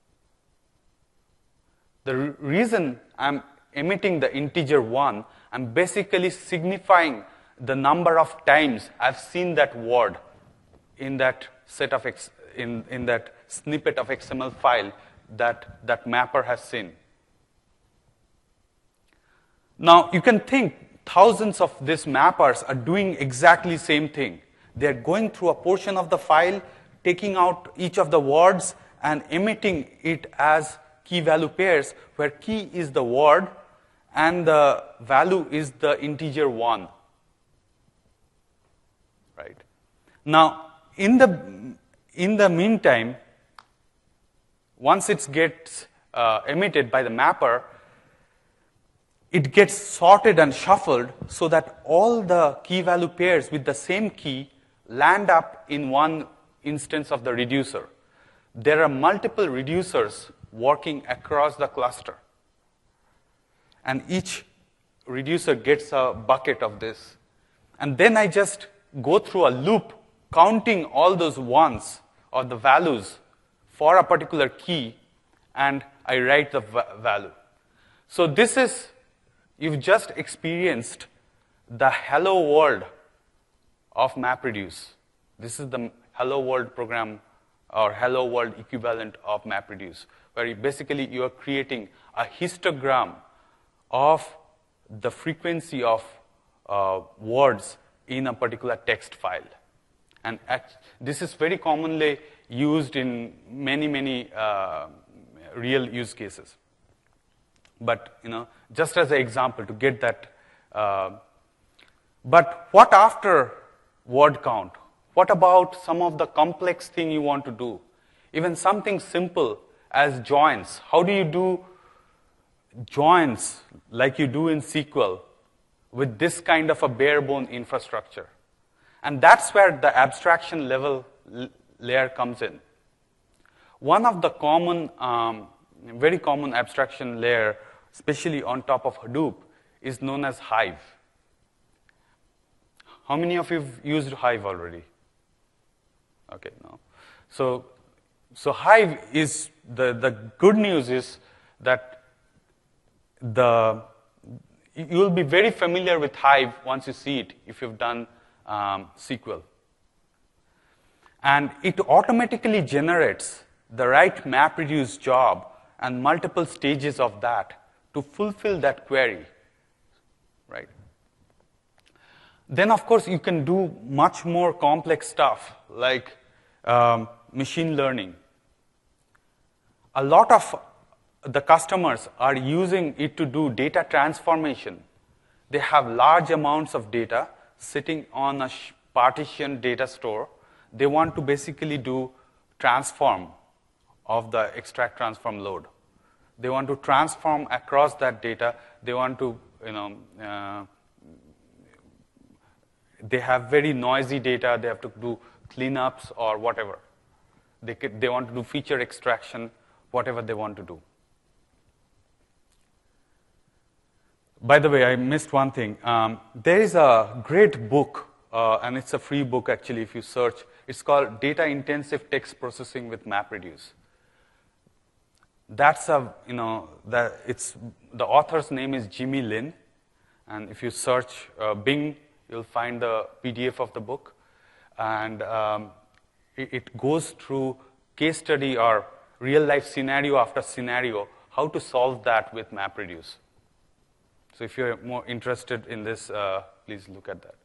The re- reason I'm emitting the integer one, I'm basically signifying the number of times I've seen that word in that set of X, in, in that snippet of X M L file that that mapper has seen. Now you can think thousands of these mappers are doing exactly same thing. They're going through a portion of the file, taking out each of the words and emitting it as key value pairs, where key is the word and the value is the integer one. Right? Now, in the in the meantime, once it gets uh, emitted by the mapper, it gets sorted and shuffled so that all the key value pairs with the same key land up in one instance of the reducer. There are multiple reducers working across the cluster. And each reducer gets a bucket of this. And then I just go through a loop counting all those ones or the values for a particular key, and I write the va- value. So this is, you've just experienced the hello world of MapReduce. This is the hello world program or hello world equivalent of MapReduce, where you basically you are creating a histogram of the frequency of uh, words in a particular text file. And act, this is very commonly used in many, many uh, real use cases. But, you know, just as an example to get that. Uh, but what after word count? What about some of the complex thing you want to do? Even something simple as joins. How do you do joins like you do in S Q L with this kind of a bare bone infrastructure? And that's where the abstraction level l- layer comes in. One of the common, um, very common abstraction layer, especially on top of Hadoop, is known as Hive. How many of you have used Hive already? Okay, no. So, so Hive is, the, the good news is that the you'll be very familiar with Hive once you see it, if you've done um, S Q L. And it automatically generates the right MapReduce job and multiple stages of that to fulfill that query, right? Then, of course, you can do much more complex stuff, like um, machine learning. A lot of the customers are using it to do data transformation. They have large amounts of data sitting on a partitioned data store. They want to basically do transform of the extract transform load. They want to transform across that data. They want to, you know, uh, they have very noisy data. They have to do cleanups or whatever. They could, they want to do feature extraction, whatever they want to do. By the way, I missed one thing. Um, there is a great book, uh, and it's a free book actually if you search. It's called Data Intensive Text Processing with MapReduce. That's a, you know, that it's, the author's name is Jimmy Lin, and if you search uh, Bing, you'll find the P D F of the book. And um, it, it goes through case study or real life scenario after scenario, how to solve that with MapReduce. So if you're more interested in this, uh, please look at that.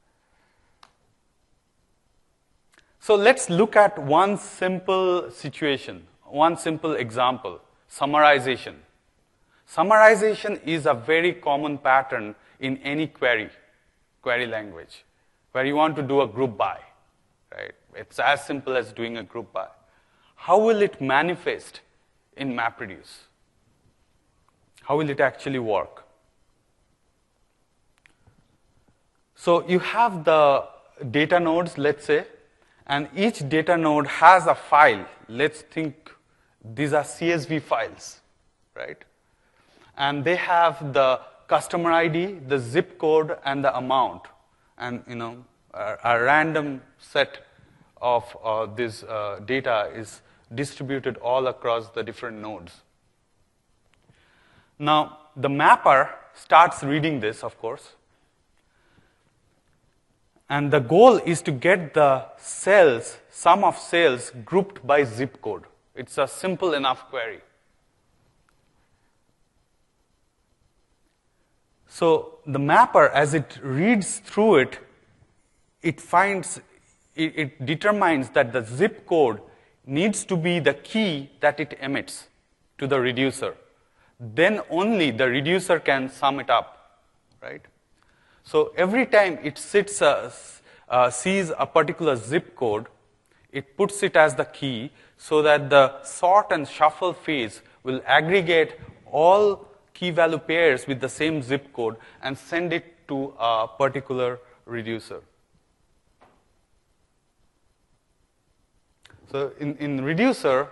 So let's look at one simple situation, one simple example, summarization. Summarization is a very common pattern in any query, query language, where you want to do a group by, right? It's as simple as doing a group by. How will it manifest in MapReduce? How will it actually work? So you have the data nodes, let's say, and each data node has a file. Let's think these are C S V files, right? And they have the customer I D, the zip code, and the amount, and you know a, a random set of uh, this uh, data is distributed all across the different nodes. Now the mapper starts reading this, of course. And the goal is to get the cells, sum of cells, grouped by zip code. It's a simple enough query. So the mapper, as it reads through it, it finds, it, it determines that the zip code needs to be the key that it emits to the reducer. Then only the reducer can sum it up, right? So every time it sits, uh, uh, sees a particular zip code, it puts it as the key so that the sort and shuffle phase will aggregate all key value pairs with the same zip code and send it to a particular reducer. So in, in reducer,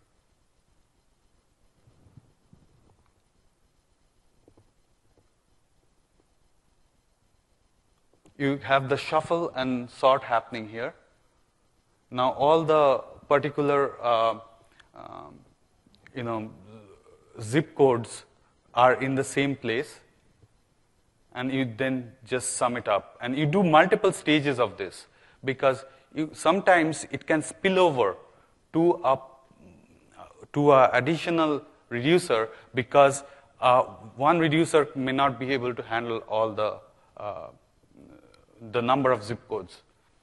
you have the shuffle and sort happening here. Now all the particular uh, um, you know, zip codes are in the same place, and you then just sum it up. And you do multiple stages of this, because you, sometimes it can spill over to a, to a additional reducer, because uh, one reducer may not be able to handle all the, uh, the number of zip codes.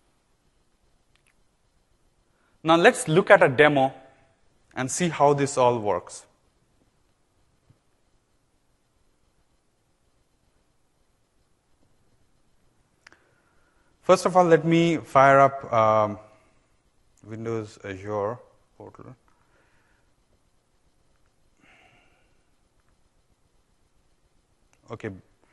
Now let's look at a demo and see how this all works. First of all, let me fire up um, Windows Azure portal. Okay.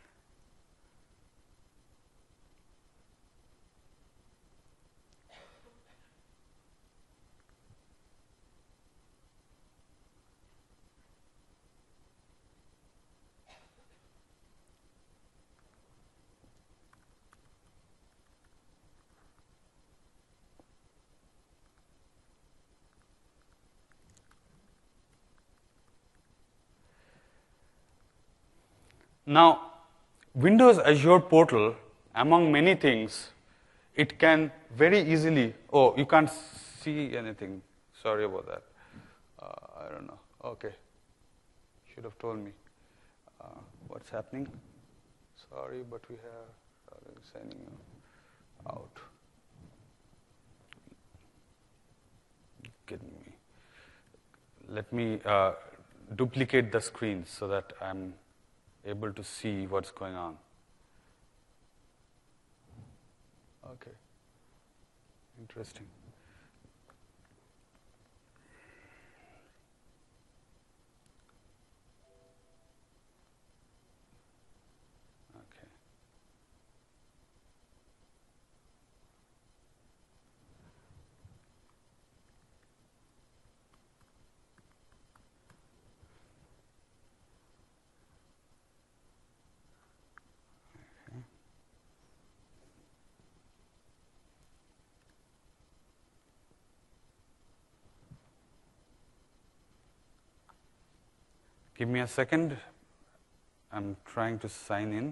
Now, Windows Azure portal, among many things, it can very easily, oh, you can't see anything. Sorry about that. Uh, I don't know. Okay. Should have told me. Uh, what's happening? Sorry, but we have uh, signing out. Kidding me. Let me uh, duplicate the screen so that I'm able to see what's going on. Okay. Interesting. Okay. Give me a second. I'm trying to sign in.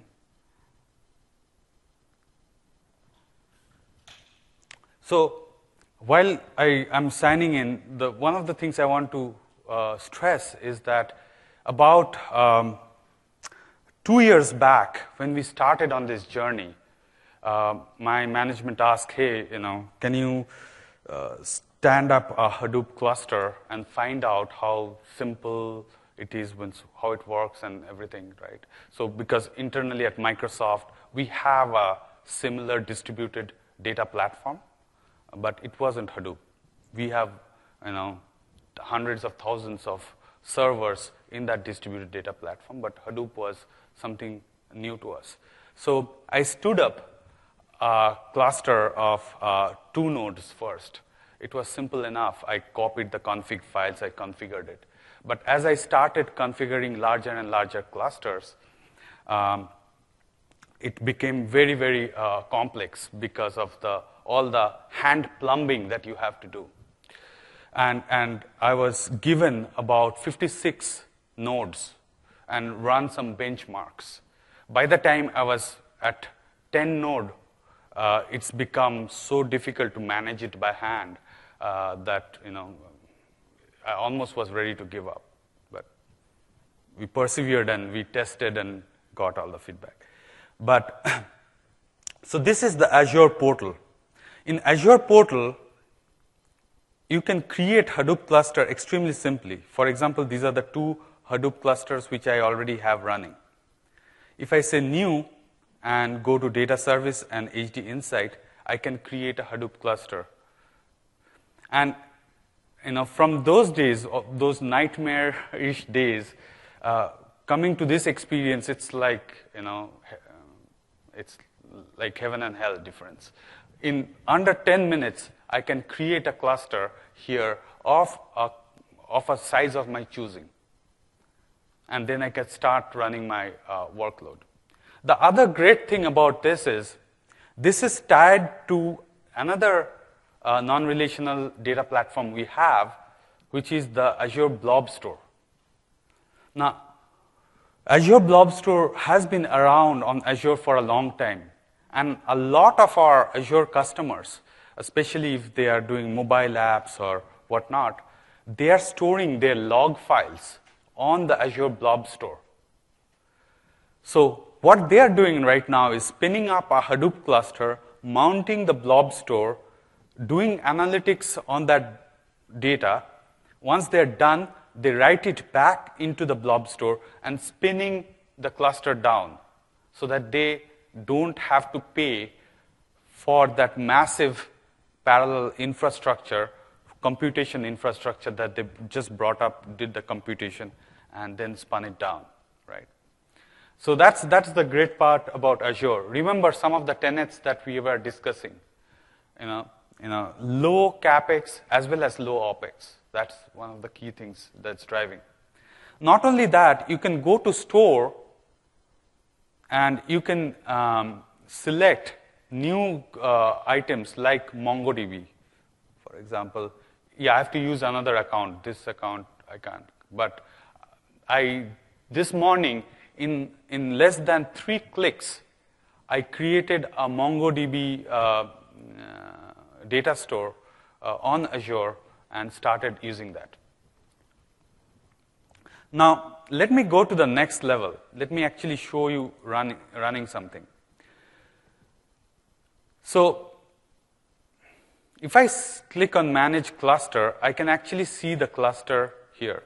So while I am signing in, the, one of the things I want to uh, stress is that about um, two years back, when we started on this journey, uh, my management asked, hey, you know, can you uh, stand up a Hadoop cluster and find out how simple it is, when, how it works and everything, right? So because internally at Microsoft, we have a similar distributed data platform, but it wasn't Hadoop. We have, you know, hundreds of thousands of servers in that distributed data platform, but Hadoop was something new to us. So I stood up a cluster of uh, two nodes first. It was simple enough. I copied the config files, I configured it. But as I started configuring larger and larger clusters, um, it became very, very uh, complex because of the, all the hand plumbing that you have to do. And, and I was given about fifty-six nodes and run some benchmarks. By the time I was at ten node, uh, it's become so difficult to manage it by hand uh, that, you know, I almost was ready to give up, but we persevered and we tested and got all the feedback. But, so this is the Azure portal. In Azure portal, you can create Hadoop cluster extremely simply. For example, these are the two Hadoop clusters which I already have running. If I say new and go to data service and H D Insight, I can create a Hadoop cluster. And you know, from those days, those nightmare-ish days, uh, coming to this experience, it's like, you know, it's like heaven and hell difference. In under ten minutes, I can create a cluster here of a, of a size of my choosing. And then I can start running my uh, workload. The other great thing about this is, this is tied to another uh, non-relational data platform we have, which is the Azure Blob Store. Now, Azure Blob Store has been around on Azure for a long time. And a lot of our Azure customers, especially if they are doing mobile apps or whatnot, they are storing their log files on the Azure Blob Store. So what they are doing right now is spinning up a Hadoop cluster, mounting the Blob Store, doing analytics on that data. Once they're done, they write it back into the Blob Store and spinning the cluster down so that they don't have to pay for that massive parallel infrastructure, computation infrastructure that they just brought up, did the computation, and then spun it down, right? So that's, that's the great part about Azure. Remember some of the tenets that we were discussing. You know, you know, low CapEx as well as low OpEx. That's one of the key things that's driving. Not only that, you can go to store and you can um, select new uh, items like MongoDB, for example. Yeah, I have to use another account. This account, I can't. But I, this morning, in, in less than three clicks, I created a MongoDB uh, uh, data store uh, on Azure and started using that. Now, let me go to the next level. Let me actually show you running, running something. So, if I click on Manage Cluster, I can actually see the cluster here.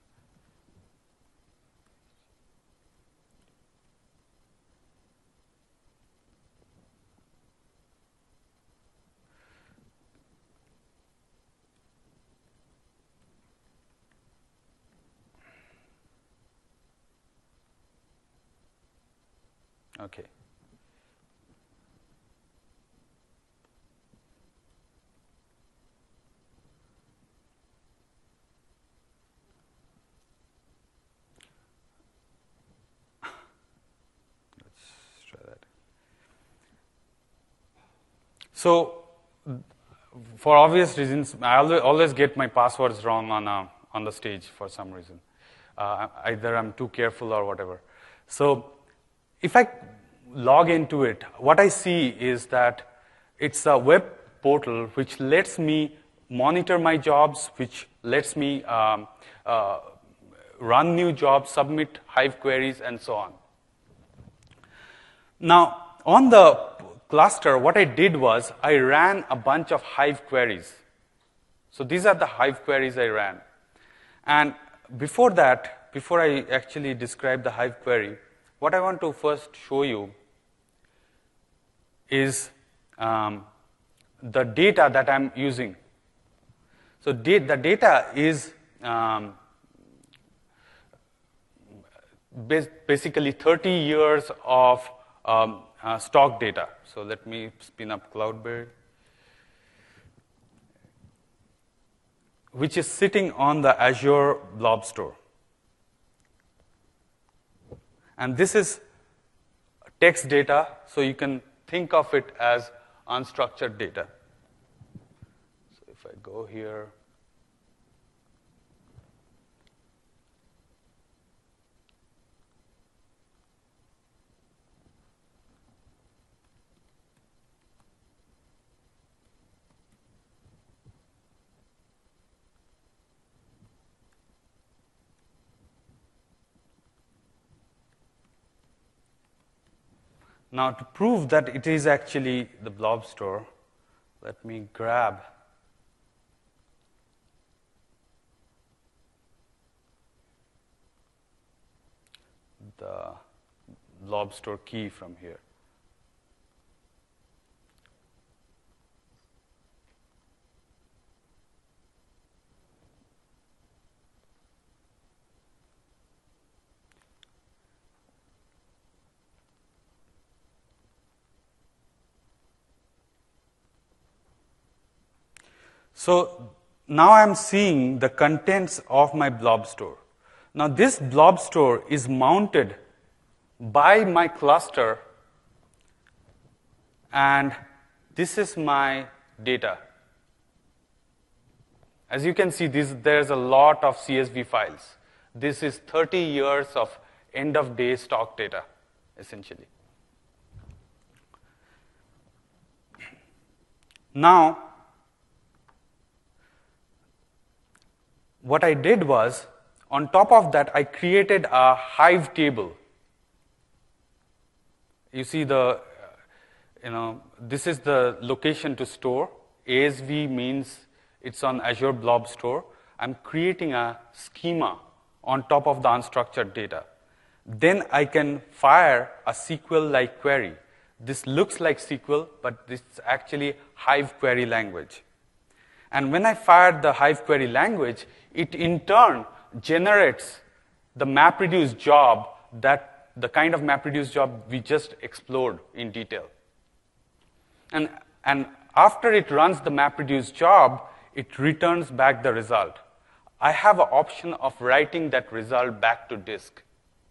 Okay. Let's try that. So, for obvious reasons, I always get my passwords wrong on a, on the stage for some reason. Uh, either I'm too careful or whatever. So, if I log into it, what I see is that it's a web portal which lets me monitor my jobs, which lets me um, uh, run new jobs, submit Hive queries, and so on. Now, on the cluster, what I did was I ran a bunch of Hive queries. So these are the Hive queries I ran. And before that, before I actually describe the Hive query, what I want to first show you is um, the data that I'm using. So da- the data is um, bas- basically thirty years of um, uh, stock data. So let me spin up Cloudberry, which is sitting on the Azure Blob Store. And this is text data, so you can think of it as unstructured data. So if I go here, now, to prove that it is actually the Blob Store, let me grab the Blob Store key from here. So now I'm seeing the contents of my blob store. Now this blob store is mounted by my cluster, and this is my data. As you can see, this, there's a lot of C S V files. This is thirty years of end-of-day stock data, essentially. Now, what I did was, on top of that, I created a Hive table. You see the, you know, this is the location to store. A S V means it's on Azure Blob Store. I'm creating a schema on top of the unstructured data. Then I can fire a S Q L-like query. This looks like S Q L, but this is actually Hive query language. And when I fire the Hive query language, it in turn generates the MapReduce job, that the kind of MapReduce job we just explored in detail. And, and after it runs the MapReduce job, it returns back the result. I have an option of writing that result back to disk.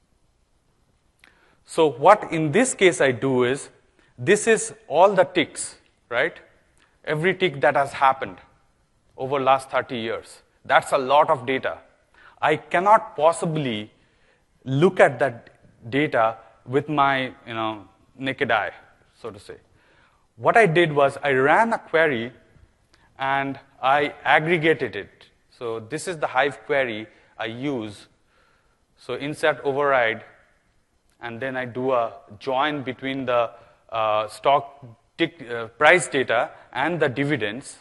So what in this case I do is, this is all the ticks, right? Every tick that has happened over last thirty years. That's a lot of data. I cannot possibly look at that data with my, you know, naked eye, so to say. What I did was I ran a query and I aggregated it. So this is the Hive query I use. So insert override, and then I do a join between the uh, stock tick, uh, price data and the dividends.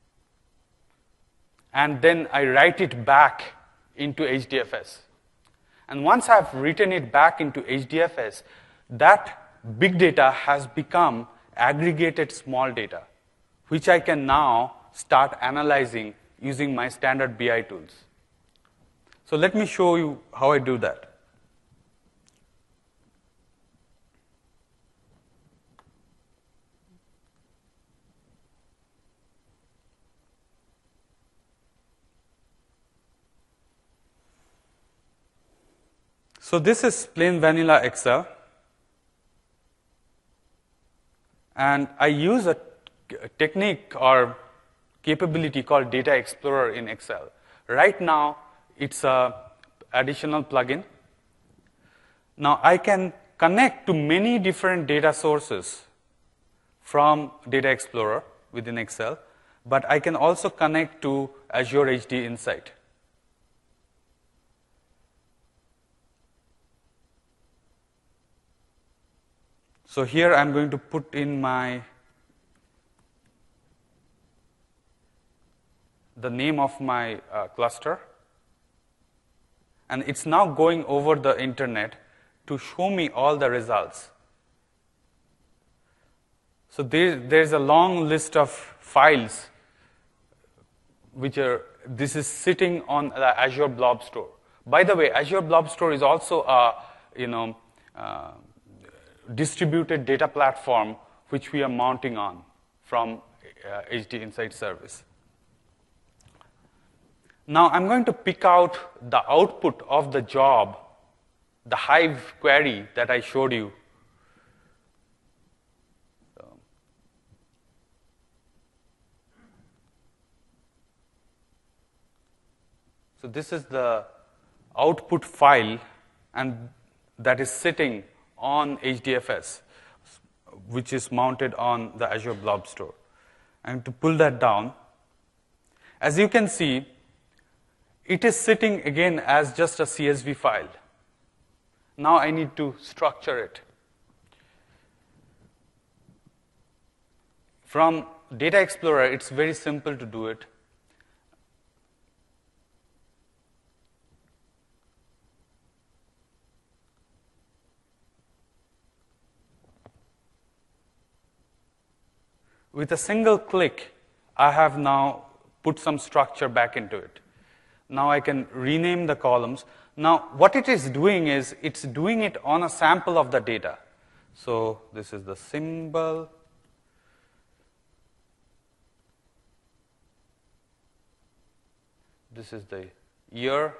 And then I write it back into H D F S. And once I've written it back into H D F S, that big data has become aggregated small data, which I can now start analyzing using my standard B I tools. So let me show you how I do that. So this is plain vanilla Excel, and I use a technique or capability called Data Explorer in Excel. Right now, it's an additional plugin. Now, I can connect to many different data sources from Data Explorer within Excel, but I can also connect to Azure H D Insight. So here I'm going to put in my the name of my uh, cluster, and it's now going over the internet to show me all the results. So there, there's a long list of files which are, this is sitting on the Azure Blob Store. By the way, Azure Blob Store is also a, you know, uh, distributed data platform which we are mounting on from uh, H D Insight service. Now I'm going to pick out the output of the job, the Hive query that I showed you. So, so this is the output file, and that is sitting on H D F S, which is mounted on the Azure Blob Store. And to pull that down, as you can see, it is sitting again as just a C S V file. Now I need to structure it. From Data Explorer, it's very simple to do it. With a single click, I have now put some structure back into it. Now I can rename the columns. Now what it is doing is, it's doing it on a sample of the data. So this is the symbol. this is the year.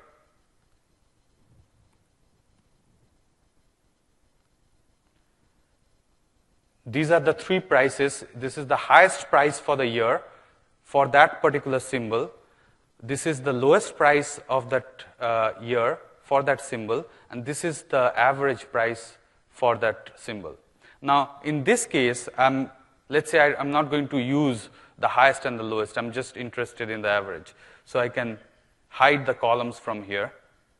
These are the three prices. This is the highest price for the year for that particular symbol. This is the lowest price of that uh, year for that symbol, and this is the average price for that symbol. Now, in this case, I'm, let's say I, I'm not going to use the highest and the lowest. I'm just interested in the average. So I can hide the columns from here.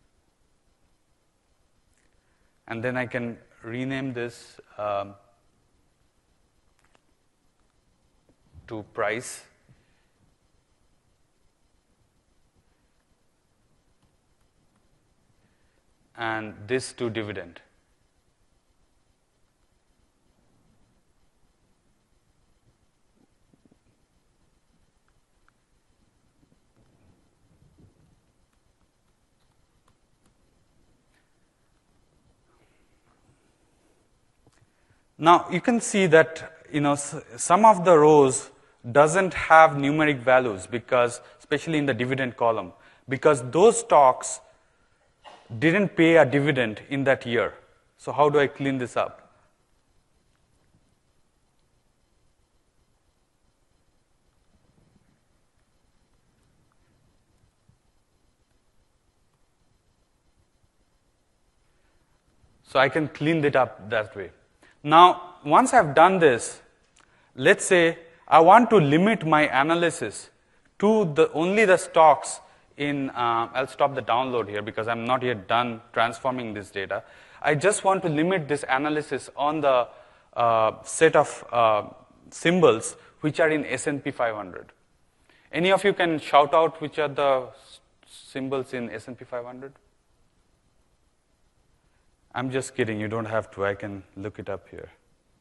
And then I can rename this um, to price. And this to dividend. Now you can see that, you know, some of the rows doesn't have numeric values, because, especially in the dividend column, because those stocks didn't pay a dividend in that year. So how do I clean this up? So I can clean it up that way. Now, once I've done this, let's say I want to limit my analysis to the only the stocks in, uh, I'll stop the download here because I'm not yet done transforming this data. I just want to limit this analysis on the uh, set of uh, symbols which are in S and P five hundred. Any of you can shout out which are the symbols in S and P five hundred? I'm just kidding, you don't have to, I can look it up here.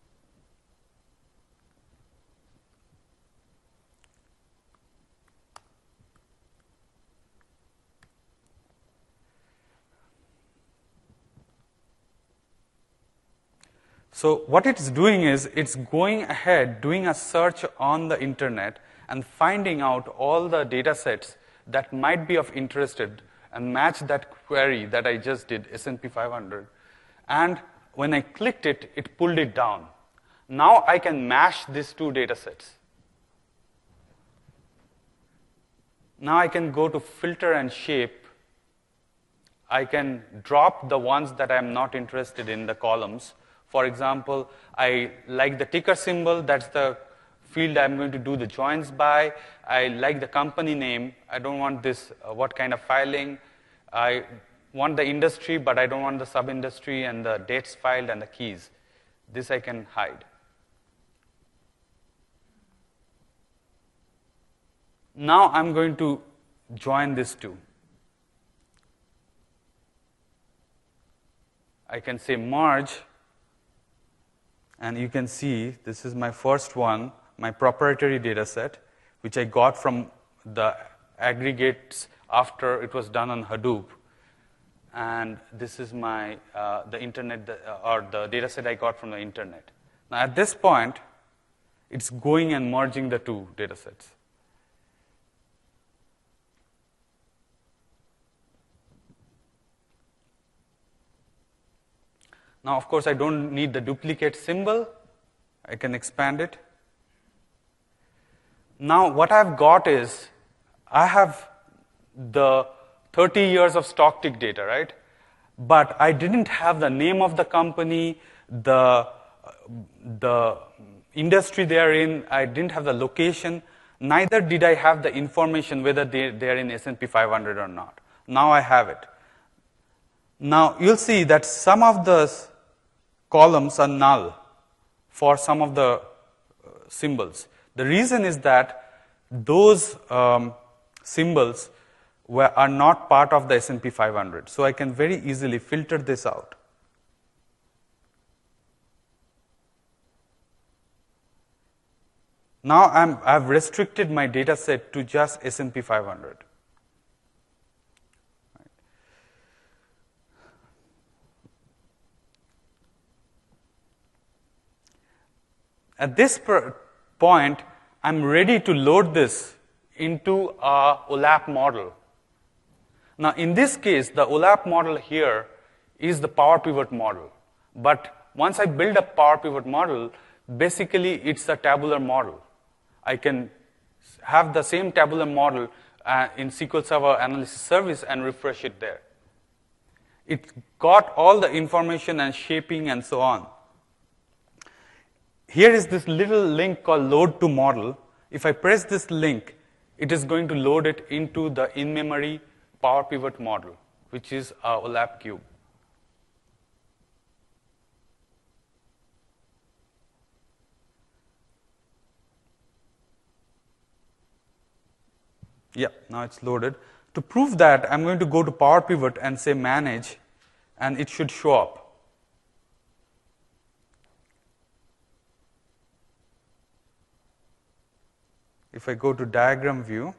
So what it's doing is, it's going ahead, doing a search on the internet and finding out all the data sets that might be of interest and match that query that I just did, S and P five hundred. And when I clicked it, it pulled it down. Now I can mash these two data sets. Now I can go to filter and shape. I can drop the ones that I'm not interested in, the columns. For example, I like the ticker symbol, that's the field I'm going to do the joins by. I like the company name. I don't want this, uh, what kind of filing. I want the industry, but I don't want the sub-industry and the dates filed and the keys. This I can hide. Now I'm going to join these two. I can say merge, and you can see this is my first one, my proprietary data set, which I got from the aggregates after it was done on Hadoop. And this is my uh, the internet the, uh, or the data set I got from the internet. Now at this point, it's going and merging the two data sets. Now, of course, I don't need the duplicate symbol. I can expand it. Now, what I've got is, I have the thirty years of stock tick data, right? But I didn't have the name of the company, the, the industry they are in, I didn't have the location, neither did I have the information whether they, they are in S and P five hundred or not. Now I have it. Now, you'll see that some of the columns are null for some of the symbols. The reason is that those um, symbols were, are not part of the S and P five hundred. So I can very easily filter this out. Now I'm, I've restricted my data set to just S and P five hundred. At this point, I'm ready to load this into a OLAP model. Now, in this case, the OLAP model here is the power pivot model. But once I build a power pivot model, basically it's a tabular model. I can have the same tabular model uh, in S Q L Server Analysis Service and refresh it there. It got all the information and shaping and so on. Here is this little link called load to model. If I press this link, it is going to load it into the in-memory power pivot model, which is a OLAP cube. Yeah, now it's loaded. To prove that, I'm going to go to Power Pivot and say Manage, and it should show up. If I go to Diagram View,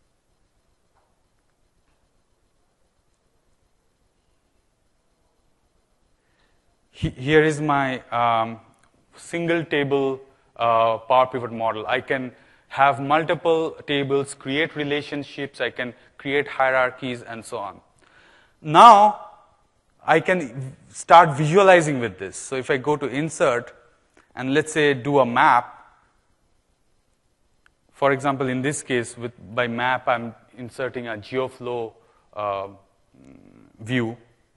he, here is my um, single table uh, Power Pivot model. I can have multiple tables, create relationships, I can create hierarchies, and so on. Now, I can start visualizing with this. So if I go to Insert, and let's say do a map, for example, in this case, with by map, I'm inserting a GeoFlow uh, view.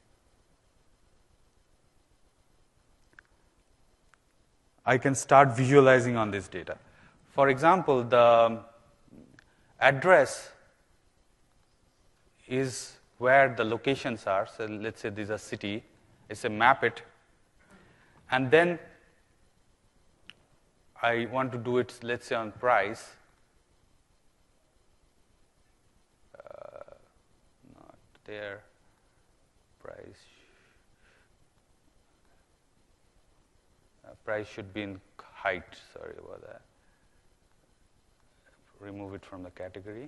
I can start visualizing on this data. For example, the address is where the locations are. So let's say this is a city. I say map it. And then I want to do it, let's say, on price. Uh, not there. Price. Uh, price should be in height. Sorry about that. Remove it from the category.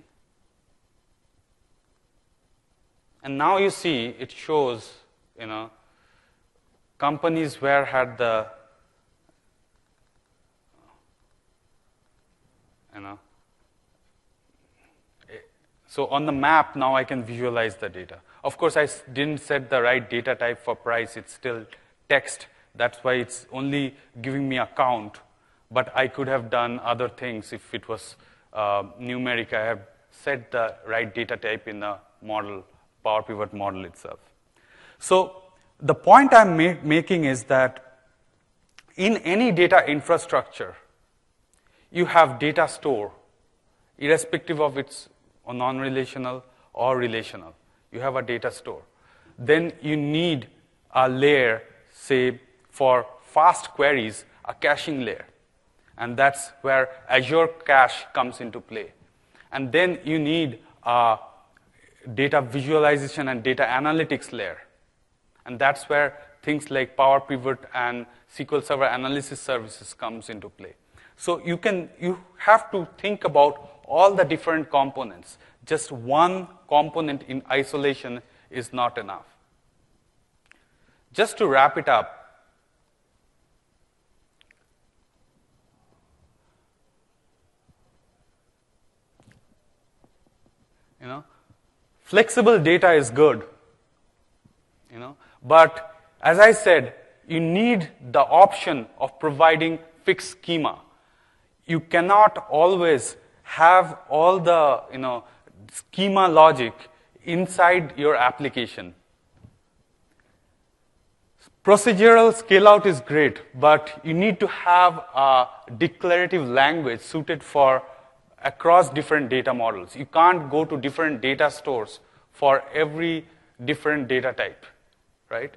And now you see it shows, you know, companies where had the, you know, so on the map now I can visualize the data. Of course, I didn't set the right data type for price. It's still text. That's why it's only giving me a count. But I could have done other things if it was Uh, numeric. I have set the right data type in the model, Power Pivot model itself. So the point I'm ma making is that in any data infrastructure, you have data store, irrespective of its non-relational or relational. You have a data store. Then you need a layer, say, for fast queries, a caching layer. And that's where Azure Cache comes into play. And then you need a data visualization and data analytics layer. And that's where things like Power Pivot and S Q L Server Analysis Services comes into play. So you can you have to think about all the different components. Just one component in isolation is not enough. Just to wrap it up, You know, flexible data is good, you know, but as I said, you need the option of providing fixed schema. You cannot always have all the, you know, schema logic inside your application. Procedural scale-out is great, but you need to have a declarative language suited for across different data models. You can't go to different data stores for every different data type, right?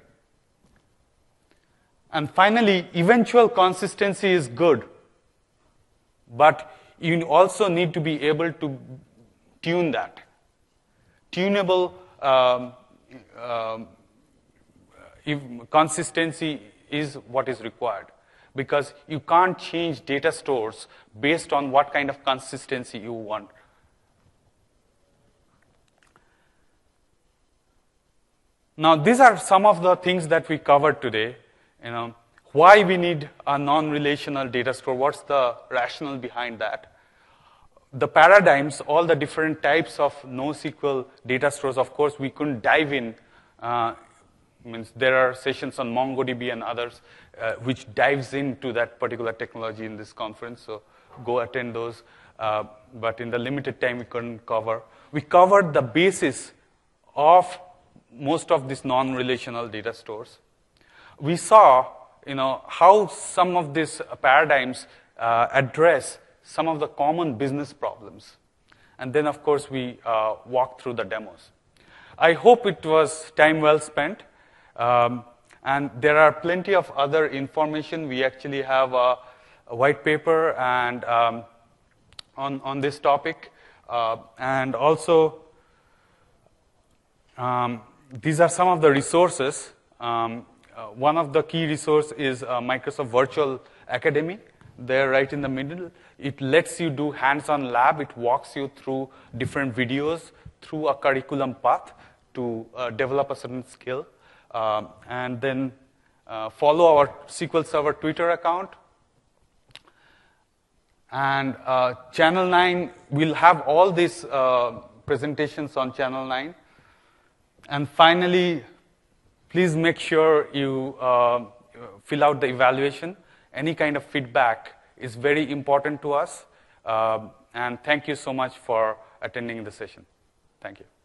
And finally, eventual consistency is good, but you also need to be able to tune that. Tunable um, um, if consistency is what is required, because you can't change data stores based on what kind of consistency you want. Now, these are some of the things that we covered today. You know, why we need a non-relational data store, what's the rationale behind that? the paradigms, all the different types of NoSQL data stores, of course, we couldn't dive in. Uh, means there are sessions on MongoDB and others uh, which dives into that particular technology in this conference, so go attend those. Uh, but in the limited time, we couldn't cover. We covered the basis of most of these non-relational data stores. We saw, you know, how some of these paradigms uh, address some of the common business problems. And then, of course, we uh, walked through the demos. I hope it was time well spent. Um, and there are plenty of other information. We actually have a, a white paper and um, on, on this topic. Uh, and also, um, these are some of the resources. Um, uh, one of the key resources is uh, Microsoft Virtual Academy. There, right in the middle. It lets you do hands-on lab. It walks you through different videos, through a curriculum path to uh, develop a certain skill. Um, and then uh, follow our S Q L Server Twitter account. And uh, Channel nine, we'll have all these uh, presentations on Channel nine. And finally, please make sure you uh, fill out the evaluation. Any kind of feedback is very important to us. Uh, and thank you so much for attending the session. Thank you.